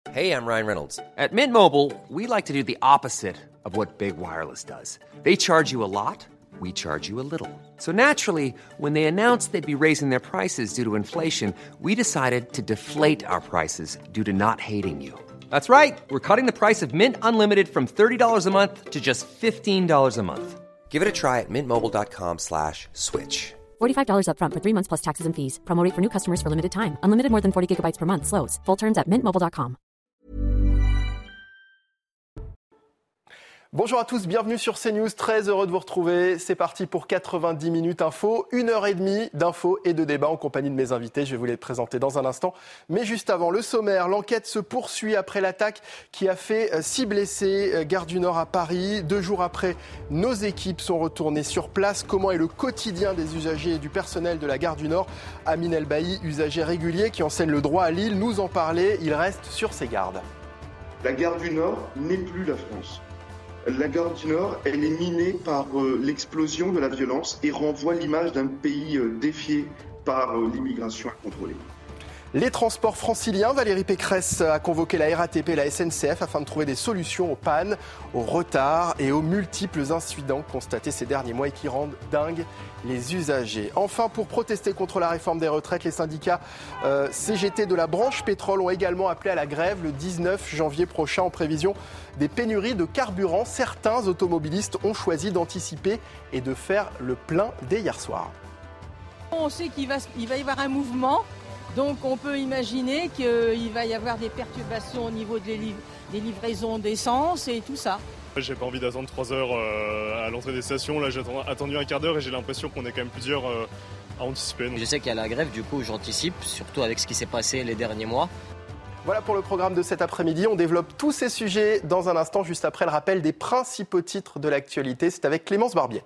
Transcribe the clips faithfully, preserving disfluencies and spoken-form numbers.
Hey, I'm Ryan Reynolds. At Mint Mobile, we like to do the opposite of what Big Wireless does. They charge you a lot, we charge you a little. So naturally, when they announced they'd be raising their prices due to inflation, we decided to deflate our prices due to not hating you. That's right. We're cutting the price of Mint Unlimited from thirty dollars a month to just fifteen dollars a month. Give it a try at mintmobile.com slash switch. forty-five dollars up front for three months plus taxes and fees. Promo rate for new customers for limited time. Unlimited more than forty gigabytes per month. Slows full terms at mint mobile dot com. Bonjour à tous, bienvenue sur CNews, très heureux de vous retrouver. C'est parti pour quatre-vingt-dix minutes info, une heure et demie d'infos et de débats en compagnie de mes invités. Je vais vous les présenter dans un instant. Mais juste avant, le sommaire, l'enquête se poursuit après l'attaque qui a fait six blessés, gare du Nord à Paris. Deux jours après, nos équipes sont retournées sur place. Comment est le quotidien des usagers et du personnel de la gare du Nord? Amine Elbaï, usager régulier qui enseigne le droit à Lille, nous en parlait. Il reste sur ses gardes. La gare du Nord n'est plus la France. La gare du Nord, elle est minée par euh, l'explosion de la violence et renvoie l'image d'un pays euh, défié par euh, l'immigration incontrôlée. Les transports franciliens, Valérie Pécresse a convoqué la R A T P et la S N C F afin de trouver des solutions aux pannes, aux retards et aux multiples incidents constatés ces derniers mois et qui rendent dingues les usagers. Enfin, pour protester contre la réforme des retraites, les syndicats euh, C G T de la branche pétrole ont également appelé à la grève le dix-neuf janvier prochain en prévision des pénuries de carburant. Certains automobilistes ont choisi d'anticiper et de faire le plein dès hier soir. On sait qu'il va, il va y avoir un mouvement. Donc on peut imaginer qu'il va y avoir des perturbations au niveau des, liv- des livraisons d'essence et tout ça. J'ai pas envie d'attendre trois heures euh, à l'entrée des stations. Là j'ai attendu un quart d'heure et j'ai l'impression qu'on est quand même plusieurs euh, à anticiper. Donc. Je sais qu'il y a la grève, du coup j'anticipe, surtout avec ce qui s'est passé les derniers mois. Voilà pour le programme de cet après-midi. On développe tous ces sujets dans un instant, juste après le rappel des principaux titres de l'actualité. C'est avec Clémence Barbier.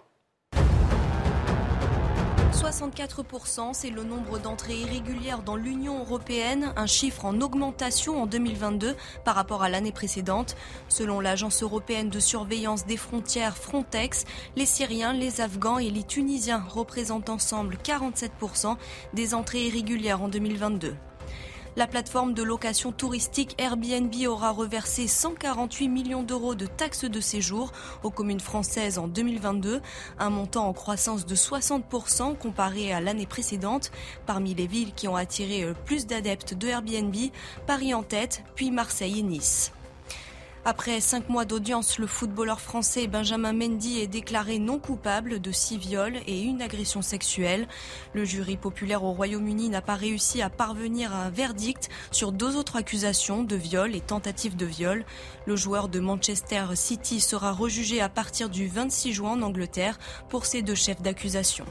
soixante-quatre pour cent, c'est le nombre d'entrées irrégulières dans l'Union européenne, un chiffre en augmentation en deux mille vingt-deux par rapport à l'année précédente. Selon l'Agence européenne de surveillance des frontières Frontex, les Syriens, les Afghans et les Tunisiens représentent ensemble quarante-sept pour cent des entrées irrégulières en deux mille vingt-deux. La plateforme de location touristique Airbnb aura reversé cent quarante-huit millions d'euros de taxes de séjour aux communes françaises en deux mille vingt-deux, un montant en croissance de soixante pour cent comparé à l'année précédente. Parmi les villes qui ont attiré le plus d'adeptes de Airbnb, Paris en tête, puis Marseille et Nice. Après cinq mois d'audience, le footballeur français Benjamin Mendy est déclaré non coupable de six viols et une agression sexuelle. Le jury populaire au Royaume-Uni n'a pas réussi à parvenir à un verdict sur deux autres accusations de viol et tentative de viol. Le joueur de Manchester City sera rejugé à partir du vingt-six juin en Angleterre pour ces deux chefs d'accusation.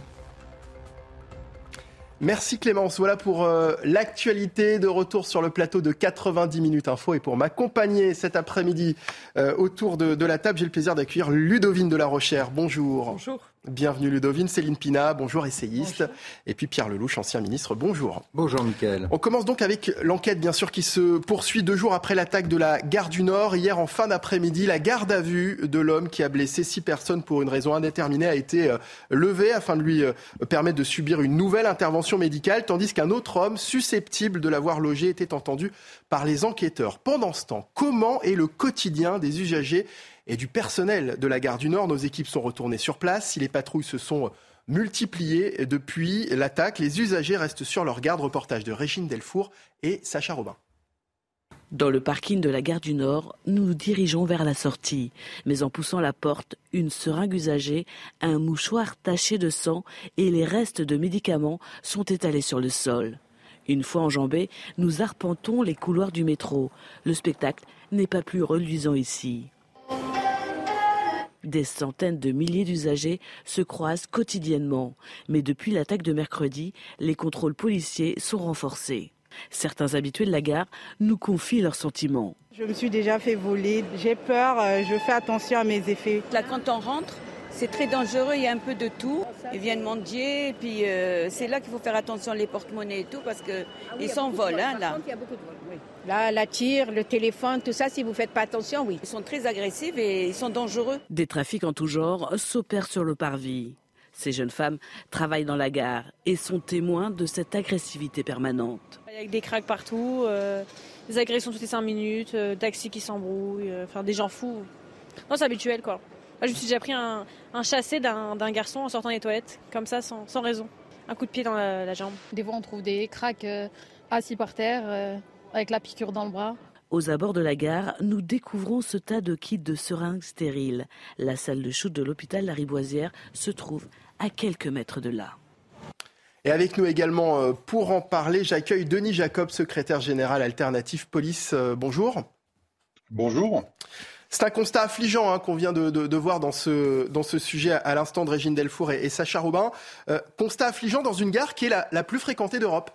Merci Clémence, voilà pour euh, l'actualité. De retour sur le plateau de quatre-vingt-dix minutes info et pour m'accompagner cet après-midi euh, autour de, de la table, j'ai le plaisir d'accueillir Ludovine de la Rochère. Bonjour. Bonjour. Bienvenue Ludovine. Céline Pina, bonjour, essayiste. Bonjour. Et puis Pierre Lelouch, ancien ministre, bonjour. Bonjour Mickaël. On commence donc avec l'enquête bien sûr qui se poursuit deux jours après l'attaque de la gare du Nord. Hier en fin d'après-midi, la garde à vue de l'homme qui a blessé six personnes pour une raison indéterminée a été euh, levée afin de lui euh, permettre de subir une nouvelle intervention médicale, tandis qu'un autre homme susceptible de l'avoir logé était entendu par les enquêteurs. Pendant ce temps, comment est le quotidien des usagers et du personnel de la gare du Nord? Nos équipes sont retournées sur place. Si les patrouilles se sont multipliées depuis l'attaque, les usagers restent sur leur garde. Reportage de Régine Delfour et Sacha Robin. Dans le parking de la gare du Nord, nous nous dirigeons vers la sortie. Mais en poussant la porte, une seringue usagée, un mouchoir taché de sang et les restes de médicaments sont étalés sur le sol. Une fois enjambés, nous arpentons les couloirs du métro. Le spectacle n'est pas plus reluisant ici. Des centaines de milliers d'usagers se croisent quotidiennement. Mais depuis l'attaque de mercredi, les contrôles policiers sont renforcés. Certains habitués de la gare nous confient leurs sentiments. Je me suis déjà fait voler, j'ai peur, je fais attention à mes effets. Là, quand on rentre, c'est très dangereux, il y a un peu de tout. Ils viennent mendier, et puis euh, c'est là qu'il faut faire attention les porte-monnaies et tout, parce qu'ils ah oui, s'envolent, hein, là. Il y a beaucoup de vols, oui. Là, la tire, le téléphone, tout ça, si vous ne faites pas attention, oui. Ils sont très agressifs et ils sont dangereux. Des trafics en tout genre s'opèrent sur le parvis. Ces jeunes femmes travaillent dans la gare et sont témoins de cette agressivité permanente. Il y a des craques partout, euh, des agressions toutes les cinq minutes, euh, taxis qui s'embrouillent, euh, enfin des gens fous. Non, c'est habituel quoi. Moi, je me suis déjà pris un, un chassé d'un, d'un garçon en sortant des toilettes, comme ça, sans, sans raison. Un coup de pied dans la, la jambe. Des fois, on trouve des craques euh, assis par terre, euh, avec la piqûre dans le bras. Aux abords de la gare, nous découvrons ce tas de kits de seringues stériles. La salle de shoot de l'hôpital Lariboisière se trouve à quelques mètres de là. Et avec nous également, pour en parler, j'accueille Denis Jacob, secrétaire général Alternative Police. Bonjour. Bonjour. C'est un constat affligeant hein, qu'on vient de, de, de voir dans ce, dans ce sujet à l'instant de Régine Delfour et, et Sacha Robin. Euh, constat affligeant dans une gare qui est la, la plus fréquentée d'Europe.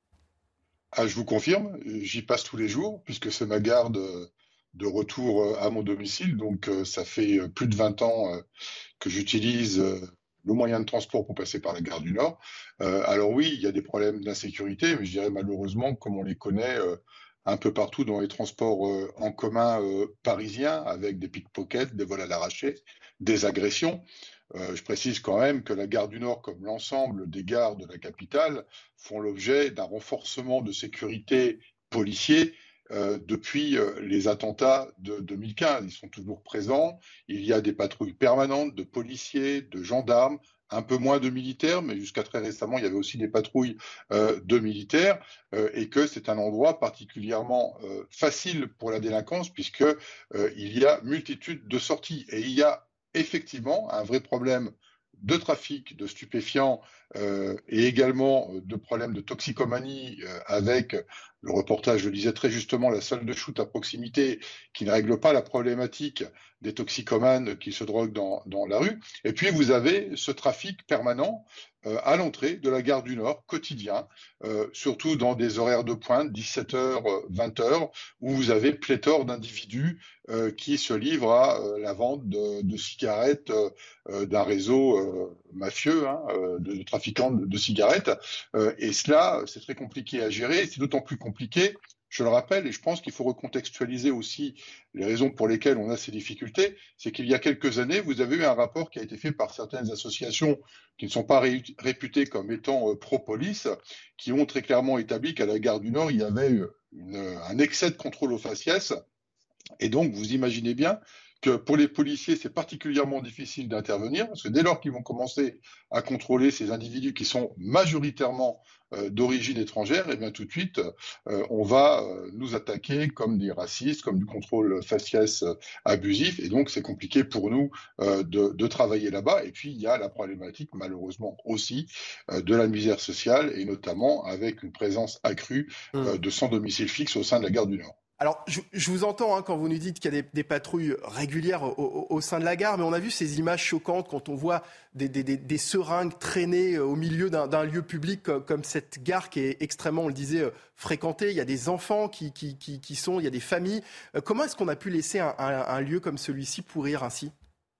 Ah, je vous confirme, j'y passe tous les jours, puisque c'est ma gare de, de retour à mon domicile. Donc, euh, ça fait plus de vingt ans euh, que j'utilise euh, le moyen de transport pour passer par la gare du Nord. Euh, alors oui, il y a des problèmes d'insécurité, mais je dirais malheureusement, comme on les connaît euh, un peu partout dans les transports euh, en commun euh, parisiens, avec des pickpockets, des vols à l'arraché, des agressions. Euh, je précise quand même que la gare du Nord, comme l'ensemble des gares de la capitale, font l'objet d'un renforcement de sécurité policier euh, depuis euh, les attentats de deux mille quinze. Ils sont toujours présents. Il y a des patrouilles permanentes de policiers, de gendarmes, un peu moins de militaires, mais jusqu'à très récemment, il y avait aussi des patrouilles euh, de militaires, euh, et que c'est un endroit particulièrement euh, facile pour la délinquance, puisque euh, il y a multitude de sorties. Et il y a effectivement un vrai problème de trafic de stupéfiants euh, et également de problèmes de toxicomanie euh, avec le reportage, je disais très justement, la salle de shoot à proximité qui ne règle pas la problématique des toxicomanes qui se droguent dans, dans la rue. Et puis vous avez ce trafic permanent euh, à l'entrée de la gare du Nord, quotidien, euh, surtout dans des horaires de pointe, dix-sept heures, vingt heures, où vous avez pléthore d'individus euh, qui se livrent à euh, la vente de, de cigarettes euh, d'un réseau euh, mafieux, hein, euh, de, de trafiquants de, de cigarettes. Euh, et cela, c'est très compliqué à gérer. C'est d'autant plus compliqué, je le rappelle, et je pense qu'il faut recontextualiser aussi les raisons pour lesquelles on a ces difficultés, c'est qu'il y a quelques années, vous avez eu un rapport qui a été fait par certaines associations qui ne sont pas ré- réputées comme étant euh, pro-police, qui ont très clairement établi qu'à la gare du Nord, il y avait une, un excès de contrôle aux faciès. Et donc, vous imaginez bien que pour les policiers, c'est particulièrement difficile d'intervenir, parce que dès lors qu'ils vont commencer à contrôler ces individus qui sont majoritairement euh, d'origine étrangère, et bien tout de suite, euh, on va euh, nous attaquer comme des racistes, comme du contrôle faciès euh, abusif, et donc c'est compliqué pour nous euh, de, de travailler là-bas. Et puis, il y a la problématique, malheureusement aussi, euh, de la misère sociale, et notamment avec une présence accrue euh, de sans domicile fixe au sein de la gare du Nord. Alors, je, je vous entends hein, quand vous nous dites qu'il y a des, des patrouilles régulières au, au, au sein de la gare, mais on a vu ces images choquantes quand on voit des, des, des, des seringues traînées au milieu d'un, d'un lieu public comme, comme cette gare qui est extrêmement, on le disait, fréquentée. Il y a des enfants qui, qui, qui, qui sont, il y a des familles. Comment est-ce qu'on a pu laisser un, un, un lieu comme celui-ci pourrir ainsi ?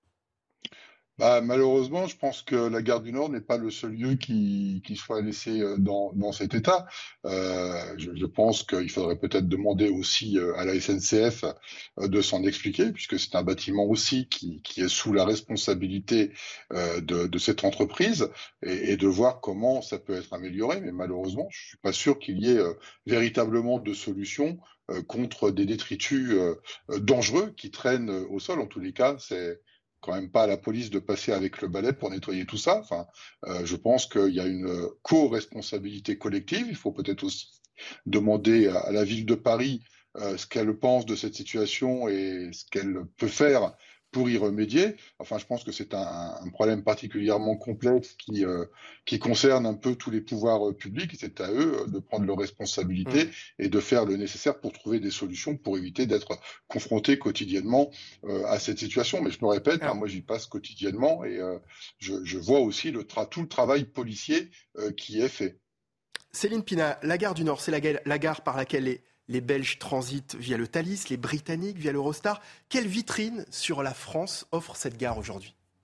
Bah, malheureusement, je pense que la gare du Nord n'est pas le seul lieu qui, qui soit laissé dans, dans cet état. Euh, je, je pense qu'il faudrait peut-être demander aussi à la S N C F de s'en expliquer, puisque c'est un bâtiment aussi qui, qui est sous la responsabilité euh, de, de cette entreprise, et, et de voir comment ça peut être amélioré. Mais malheureusement, je suis pas sûr qu'il y ait euh, véritablement de solution euh, contre des détritus euh, dangereux qui traînent au sol. En tous les cas, c'est quand même pas à la police de passer avec le balai pour nettoyer tout ça. Enfin, euh, je pense qu'il y a une co-responsabilité collective. Il faut peut-être aussi demander à, à la ville de Paris euh, ce qu'elle pense de cette situation et ce qu'elle peut faire pour y remédier. Enfin, je pense que c'est un, un problème particulièrement complexe qui, euh, qui concerne un peu tous les pouvoirs euh, publics. C'est à eux de prendre leurs responsabilités mmh. et de faire le nécessaire pour trouver des solutions pour éviter d'être confrontés quotidiennement euh, à cette situation. Mais je me répète, ah. hein, moi j'y passe quotidiennement et euh, je, je vois aussi le tra- tout le travail policier euh, qui est fait. Céline Pina, la gare du Nord, c'est la, la gare par laquelle les Les Belges transitent via le Thalys, les Britanniques via l'Eurostar. Quelle vitrine sur la France offre cette gare aujourd'hui ?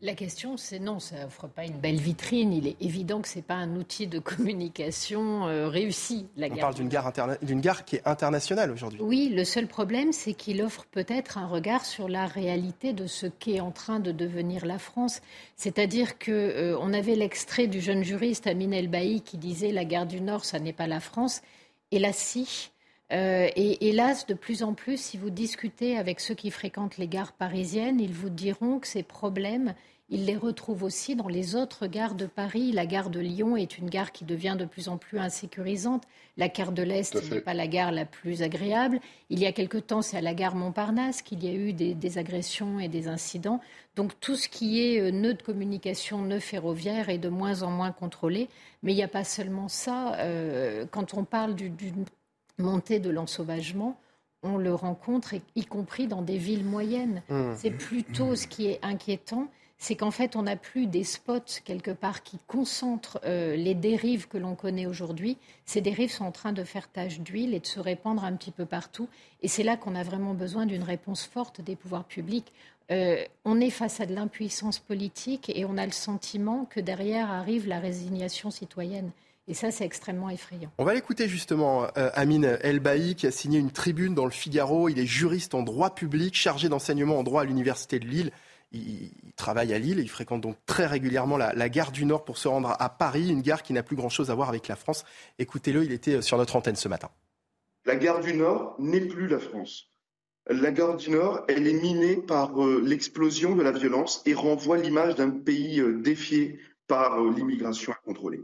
La question, c'est non, ça n'offre pas une belle vitrine. Il est évident que ce n'est pas un outil de communication euh, réussi. La On gare parle d'une gare, interna- d'une gare qui est internationale aujourd'hui. Oui, le seul problème, c'est qu'il offre peut-être un regard sur la réalité de ce qu'est en train de devenir la France. C'est-à-dire qu'on euh, avait l'extrait du jeune juriste Amin El-Bailly qui disait « La gare du Nord, ça n'est pas la France ». Et là, si. Euh, et hélas, de plus en plus, si vous discutez avec ceux qui fréquentent les gares parisiennes, ils vous diront que ces problèmes, ils les retrouvent aussi dans les autres gares de Paris. La gare de Lyon est une gare qui devient de plus en plus insécurisante. La gare de l'Est n'est pas la gare la plus agréable. Il y a quelque temps, c'est à la gare Montparnasse qu'il y a eu des, des agressions et des incidents. Donc tout ce qui est euh, nœud de communication, nœud ferroviaire est de moins en moins contrôlé. Mais il n'y a pas seulement ça. Euh, quand on parle du, d'une montée de l'ensauvagement, on le rencontre, y compris dans des villes moyennes. Mmh. C'est plutôt ce qui est inquiétant. C'est qu'en fait, on n'a plus des spots, quelque part, qui concentrent euh, les dérives que l'on connaît aujourd'hui. Ces dérives sont en train de faire tache d'huile et de se répandre un petit peu partout. Et c'est là qu'on a vraiment besoin d'une réponse forte des pouvoirs publics. Euh, on est face à de l'impuissance politique et on a le sentiment que derrière arrive la résignation citoyenne. Et ça, c'est extrêmement effrayant. On va l'écouter justement, euh, Amin El-Bailly, qui a signé une tribune dans le Figaro. Il est juriste en droit public, chargé d'enseignement en droit à l'Université de Lille. Il travaille à Lille et il fréquente donc très régulièrement la, la gare du Nord pour se rendre à Paris, une gare qui n'a plus grand-chose à voir avec la France. Écoutez-le, il était sur notre antenne ce matin. La gare du Nord n'est plus la France. La gare du Nord, elle est minée par euh, l'explosion de la violence et renvoie l'image d'un pays euh, défié par euh, l'immigration incontrôlée.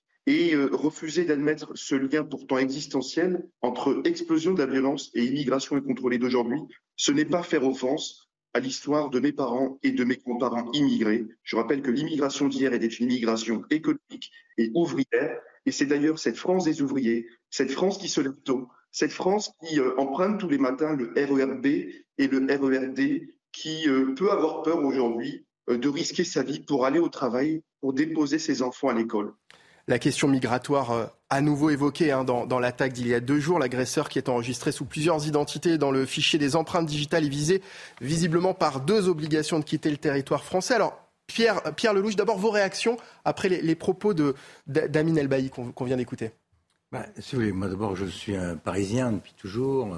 Et euh, refuser d'admettre ce lien pourtant existentiel entre explosion de la violence et immigration incontrôlée d'aujourd'hui, ce n'est pas faire offense à l'histoire de mes parents et de mes grands-parents immigrés. Je rappelle que l'immigration d'hier était une immigration économique et ouvrière, et c'est d'ailleurs cette France des ouvriers, cette France qui se lève tôt, cette France qui euh, emprunte tous les matins le R E R B et le R E R D, qui euh, peut avoir peur aujourd'hui euh, de risquer sa vie pour aller au travail, pour déposer ses enfants à l'école. La question migratoire euh, à nouveau évoquée hein, dans, dans l'attaque d'il y a deux jours. L'agresseur qui est enregistré sous plusieurs identités dans le fichier des empreintes digitales est visé visiblement par deux obligations de quitter le territoire français. Alors Pierre, Pierre Lelouch, d'abord vos réactions après les, les propos de, d'Amin El-Bailly qu'on, qu'on vient d'écouter. Bah, si vous voulez, moi d'abord je suis un Parisien depuis toujours.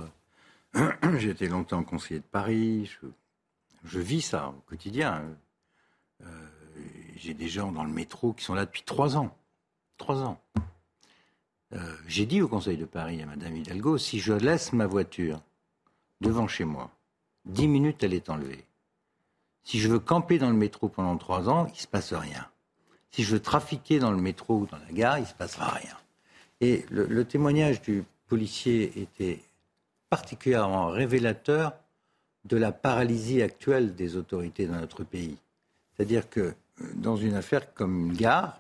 J'ai été longtemps conseiller de Paris. Je, je vis ça au quotidien. Euh, j'ai des gens dans le métro qui sont là depuis trois ans. Trois ans. Euh, j'ai dit au Conseil de Paris à Madame Hidalgo, si je laisse ma voiture devant chez moi, dix minutes, elle est enlevée. Si je veux camper dans le métro pendant trois ans, il ne se passe rien. Si je veux trafiquer dans le métro ou dans la gare, il ne se passera rien. Et le, le témoignage du policier était particulièrement révélateur de la paralysie actuelle des autorités dans notre pays. C'est-à-dire que dans une affaire comme une gare,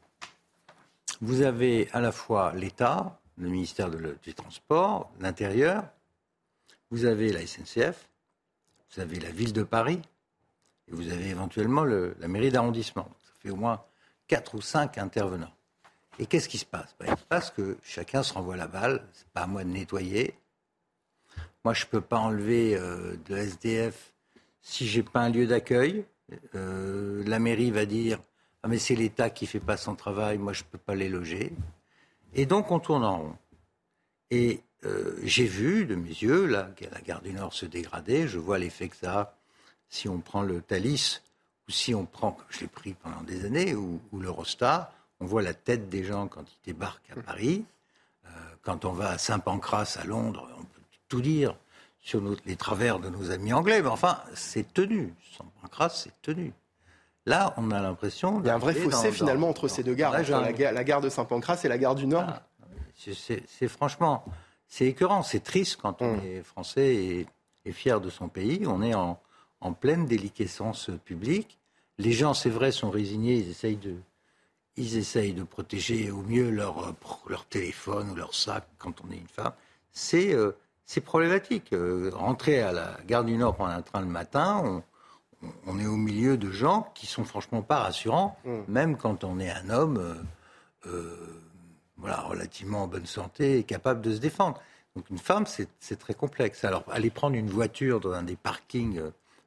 vous avez à la fois l'État, le ministère de le, des Transports, l'Intérieur, vous avez la S N C F, vous avez la ville de Paris, et vous avez éventuellement le, la mairie d'arrondissement. Ça fait au moins quatre ou cinq intervenants. Et qu'est-ce qui se passe ? Ben, il se passe que chacun se renvoie la balle, c'est pas à moi de nettoyer. Moi, je ne peux pas enlever euh, de S D F si je n'ai pas un lieu d'accueil. Euh, la mairie va dire « Ah mais c'est l'État qui ne fait pas son travail, moi je ne peux pas les loger ». Et donc on tourne en rond. Et euh, j'ai vu de mes yeux là, la gare du Nord se dégrader, je vois l'effet que ça a si on prend le Thalys, ou si on prend, comme je l'ai pris pendant des années, ou, ou l'Eurostar, on voit la tête des gens quand ils débarquent à Paris. Euh, quand on va à Saint-Pancras à Londres, on peut tout dire sur nos, les travers de nos amis anglais, mais enfin, c'est tenu. Saint-Pancras, c'est tenu. Là, on a l'impression... Il y a un vrai fossé dans, finalement dans, entre dans, ces deux gares, entre la, la gare de Saint-Pancras et la gare du Nord. Ah, c'est, c'est, c'est franchement, c'est écœurant, c'est triste quand on mmh. est français et, et fier de son pays. On est en, en pleine déliquescence publique. Les gens, c'est vrai, sont résignés, ils essayent de, ils essayent de protéger au mieux leur, leur téléphone ou leur sac quand on est une femme. C'est, euh, c'est problématique. Euh, rentrer à la gare du Nord prendre un train le matin... On, On est au milieu de gens qui sont franchement pas rassurants, mmh. même quand on est un homme euh, euh, voilà, relativement en bonne santé et capable de se défendre. Donc une femme, c'est, c'est très complexe. Alors aller prendre une voiture dans un des parkings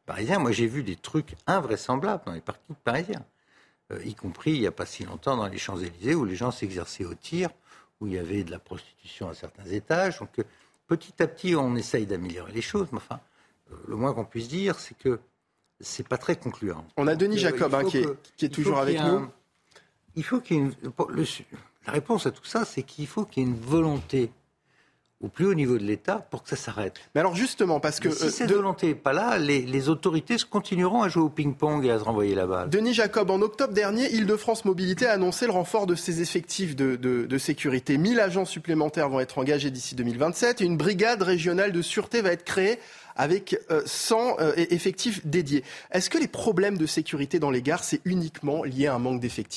parisiens. Moi, j'ai vu des trucs invraisemblables dans les parkings parisiens, euh, y compris il n'y a pas si longtemps dans les Champs-Élysées où les gens s'exerçaient au tir, où il y avait de la prostitution à certains étages. Donc, euh, petit à petit, on essaye d'améliorer les choses. Mais enfin, euh, le moins qu'on puisse dire, c'est que c'est pas très concluant. On a Donc, Denis euh, Jacob hein, qui, est, que, qui est toujours avec un, nous. Il faut qu'il y ait une, le, la réponse à tout ça, c'est qu'il faut qu'il y ait une volonté au plus haut niveau de l'État pour que ça s'arrête. Mais alors justement, parce que... Mais si euh, cette de... volonté n'est pas là, les, les autorités continueront à jouer au ping-pong et à se renvoyer la balle. Denis Jacob, en octobre dernier, Île-de-France Mobilité a annoncé le renfort de ses effectifs de, de, de sécurité. mille agents supplémentaires vont être engagés d'ici deux mille vingt-sept et une brigade régionale de sûreté va être créée avec euh, cent euh, effectifs dédiés. Est-ce que les problèmes de sécurité dans les gares, c'est uniquement lié à un manque d'effectifs ?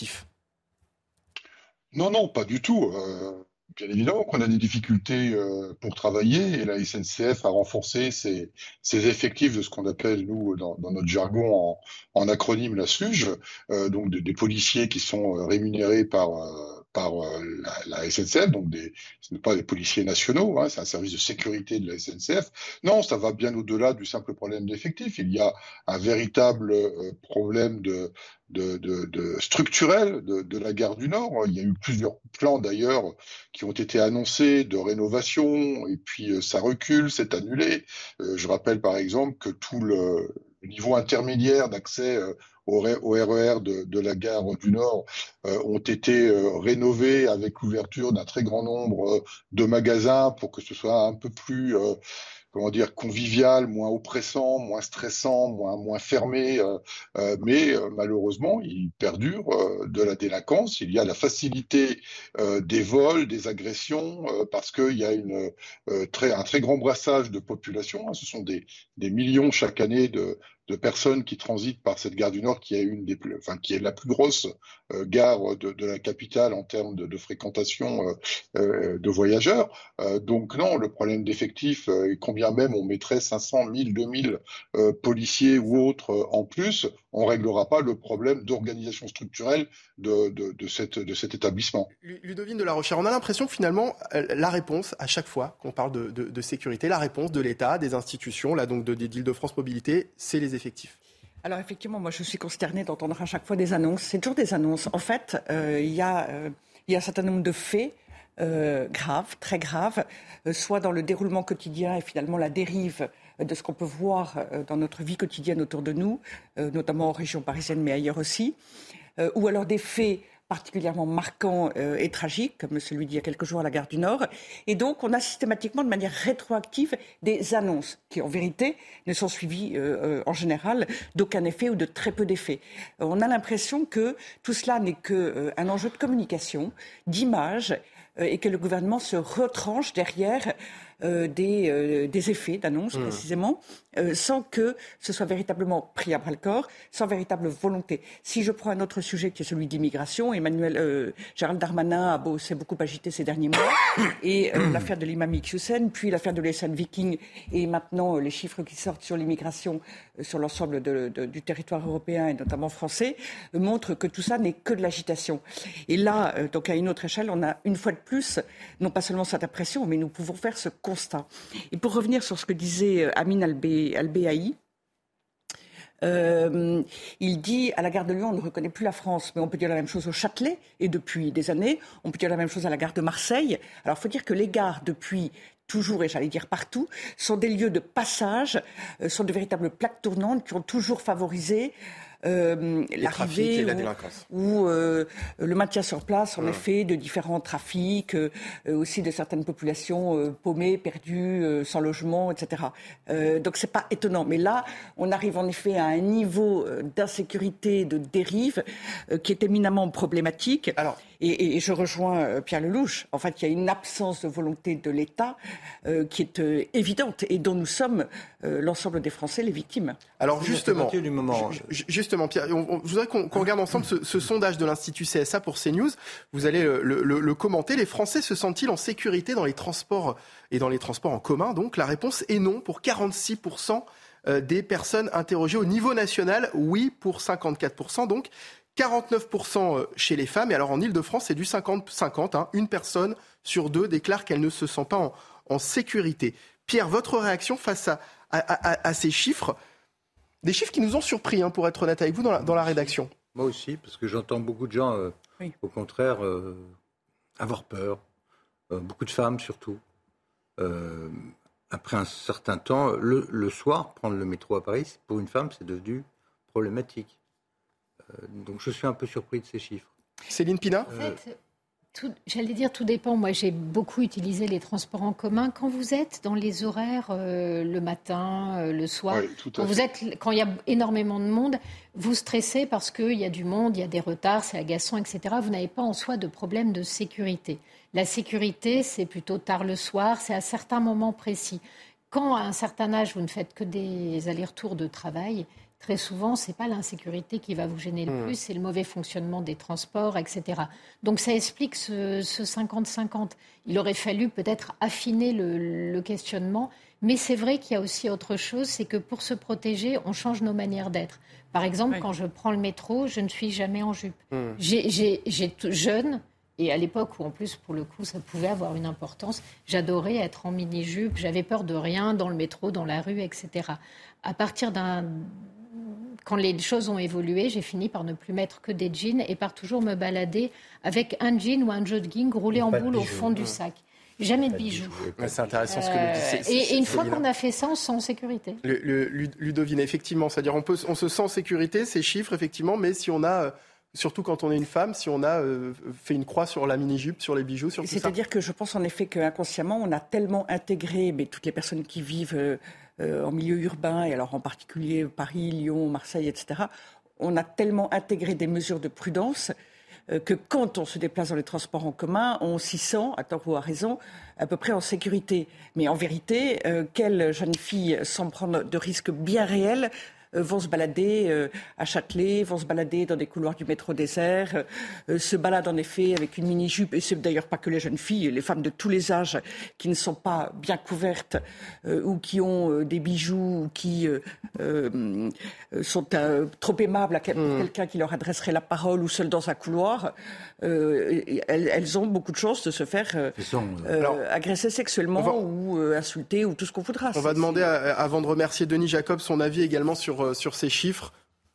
Non, non, pas du tout. Euh... Bien évidemment qu'on a des difficultés euh, pour travailler et la S N C F a renforcé ses, ses effectifs de ce qu'on appelle, nous, dans, dans notre jargon, en, en acronyme, la S U G, euh, donc de, des policiers qui sont euh, rémunérés par, euh, par euh, la, la S N C F, donc des, ce n'est pas des policiers nationaux, hein, c'est un service de sécurité de la S N C F. Non, ça va bien au-delà du simple problème d'effectifs. Il y a un véritable euh, problème de De, de, de structurel de, de la gare du Nord. Il y a eu plusieurs plans d'ailleurs qui ont été annoncés de rénovation et puis euh, ça recule, c'est annulé. Euh, je rappelle par exemple que tout le, le niveau intermédiaire d'accès euh, au, au R E R de, de la gare du Nord euh, ont été euh, rénovés avec l'ouverture d'un très grand nombre euh, de magasins pour que ce soit un peu plus euh, comment dire, convivial, moins oppressant, moins stressant, moins, moins fermé, euh, euh, mais euh, malheureusement, il perdure euh, de la délinquance. Il y a la facilité euh, des vols, des agressions, euh, parce qu'il y a une, euh, très, un très grand brassage de population. Hein. Ce sont des, des millions chaque année de, de personnes qui transitent par cette gare du Nord, qui est une des plus, enfin, qui est la plus grosse euh, gare de, de la capitale en termes de, de fréquentation euh, euh, de voyageurs. Euh, donc non, le problème d'effectifs, euh, combien même on mettrait cinq cents, mille, deux mille euh, policiers ou autres euh, en plus, on ne réglera pas le problème d'organisation structurelle de, de, de, cette, de cet établissement. Ludovine de la Rochère, on a l'impression que finalement, la réponse, à chaque fois qu'on parle de, de, de sécurité, la réponse de l'État, des institutions, là donc de, d'Île-de-France Mobilité, c'est les effectifs. Alors effectivement, moi je suis consternée d'entendre à chaque fois des annonces. C'est toujours des annonces. En fait, euh, il y a, euh, il y a un certain nombre de faits euh, graves, très graves, euh, soit dans le déroulement quotidien et finalement la dérive de ce qu'on peut voir euh, dans notre vie quotidienne autour de nous, euh, notamment en région parisienne mais ailleurs aussi, euh, ou alors des faits particulièrement marquants euh, et tragiques, comme celui d'il y a quelques jours à la gare du Nord. Et donc, on a systématiquement, de manière rétroactive, des annonces qui, en vérité, ne sont suivies, euh, euh, en général, d'aucun effet ou de très peu d'effets. Euh, on a l'impression que tout cela n'est qu'un euh, enjeu de communication, d'image, euh, et que le gouvernement se retranche derrière Euh, des, euh, des effets d'annonce, mmh. précisément, euh, sans que ce soit véritablement pris à bras-le-corps, sans véritable volonté. Si je prends un autre sujet qui est celui de l'immigration, Emmanuel, euh, Gérald Darmanin a beau, s'est beaucoup agité ces derniers mois, et euh, l'affaire de l'imam Iqiyoussen, puis l'affaire de l'E S N Viking, et maintenant euh, les chiffres qui sortent sur l'immigration euh, sur l'ensemble de, de, du territoire européen, et notamment français, euh, montrent que tout ça n'est que de l'agitation. Et là, euh, donc à une autre échelle, on a une fois de plus, non pas seulement cette impression, mais nous pouvons faire ce constat. Et pour revenir sur ce que disait Amine Al-Beaï, euh, il dit à la gare de Lyon, on ne reconnaît plus la France, mais on peut dire la même chose au Châtelet, et depuis des années, on peut dire la même chose à la gare de Marseille. Alors il faut dire que les gares, depuis toujours, et j'allais dire partout, sont des lieux de passage, euh, sont de véritables plaques tournantes qui ont toujours favorisé Euh, l'arrivée et la ou, délinquance. ou euh, le maintien sur place, en mmh. effet, de différents trafics, euh, aussi de certaines populations euh, paumées, perdues, euh, sans logement, et cetera. Euh, donc c'est pas étonnant. Mais là, on arrive en effet à un niveau euh, d'insécurité, de dérive, euh, qui est éminemment problématique. Alors, et, et, et je rejoins euh, Pierre Lelouch. En fait, il y a une absence de volonté de l'État euh, qui est euh, évidente et dont nous sommes, euh, l'ensemble des Français, les victimes. Alors justement, du moment, ju- justement, Pierre, on, on, je voudrais qu'on, qu'on regarde ensemble ce, ce sondage de l'Institut C S A pour CNews. Vous allez le, le, le commenter. Les Français se sentent-ils en sécurité dans les transports et dans les transports en commun? Donc la réponse est non pour quarante-six pour cent des personnes interrogées au niveau national. Oui pour cinquante-quatre pour cent. Donc quarante-neuf pour cent chez les femmes. Et alors en Ile-de-France, c'est du cinquante cinquante. Hein. Une personne sur deux déclare qu'elle ne se sent pas en, en sécurité. Pierre, votre réaction face à, à, à, à ces chiffres? Des chiffres qui nous ont surpris, hein, pour être honnête avec vous, dans la, dans la rédaction. Moi aussi, parce que j'entends beaucoup de gens, euh, oui. au contraire, euh, avoir peur. Euh, beaucoup de femmes, surtout. Euh, après un certain temps, le, le soir, prendre le métro à Paris, pour une femme, c'est devenu problématique. Euh, donc je suis un peu surpris de ces chiffres. Céline Pina ? En fait, tout, j'allais dire, tout dépend. Moi, j'ai beaucoup utilisé les transports en commun. Quand vous êtes dans les horaires euh, le matin, euh, le soir, oui, quand, vous êtes, quand il y a énormément de monde, vous stressez parce qu'il y a du monde, il y a des retards, c'est agaçant, et cetera. Vous n'avez pas en soi de problème de sécurité. La sécurité, c'est plutôt tard le soir, c'est à certains moments précis. Quand, à un certain âge, vous ne faites que des allers-retours de travail, très souvent, ce n'est pas l'insécurité qui va vous gêner le mmh. plus, c'est le mauvais fonctionnement des transports, et cetera. Donc ça explique ce, ce cinquante cinquante. Il aurait fallu peut-être affiner le, le questionnement, mais c'est vrai qu'il y a aussi autre chose, c'est que pour se protéger, on change nos manières d'être. Par exemple, oui. quand je prends le métro, je ne suis jamais en jupe. Mmh. J'ai, j'ai, j'ai t- jeune, et à l'époque où, en plus, pour le coup, ça pouvait avoir une importance, j'adorais être en mini-jupe, j'avais peur de rien dans le métro, dans la rue, et cetera. À partir d'un... Quand les choses ont évolué, j'ai fini par ne plus mettre que des jeans et par toujours me balader avec un jean ou un jogging roulé en boule au fond du sac. Jamais de bijoux. Ouais, c'est intéressant ce que nous dites. C'est, et, et une fois qu'on a fait ça, on se sent en sécurité. Le, le, Ludovine, effectivement, c'est-à-dire on, peut, on se sent en sécurité, ces chiffres, effectivement, mais si on a... Surtout quand on est une femme, si on a euh, fait une croix sur la mini-jupe, sur les bijoux, sur tout ça. C'est-à-dire que je pense en effet qu'inconsciemment, on a tellement intégré mais toutes les personnes qui vivent euh, euh, en milieu urbain, et alors en particulier Paris, Lyon, Marseille, et cetera, on a tellement intégré des mesures de prudence euh, que quand on se déplace dans les transports en commun, on s'y sent, à tort ou à raison, à peu près en sécurité. Mais en vérité, euh, quelle jeune fille, sans prendre de risques bien réels, Euh, vont se balader euh, à Châtelet, vont se balader dans des couloirs du métro désert, euh, se baladent en effet avec une mini-jupe, et c'est d'ailleurs pas que les jeunes filles, les femmes de tous les âges qui ne sont pas bien couvertes euh, ou qui ont euh, des bijoux ou qui euh, euh, sont euh, trop aimables à quel- mmh. quelqu'un qui leur adresserait la parole ou seules dans un couloir, euh, elles, elles ont beaucoup de chances de se faire euh, euh, Alors, agresser sexuellement va... ou euh, insulter ou tout ce qu'on voudra. On c'est, va demander, c'est... à, avant de remercier Denis Jacob, son avis également sur sur ces chiffres.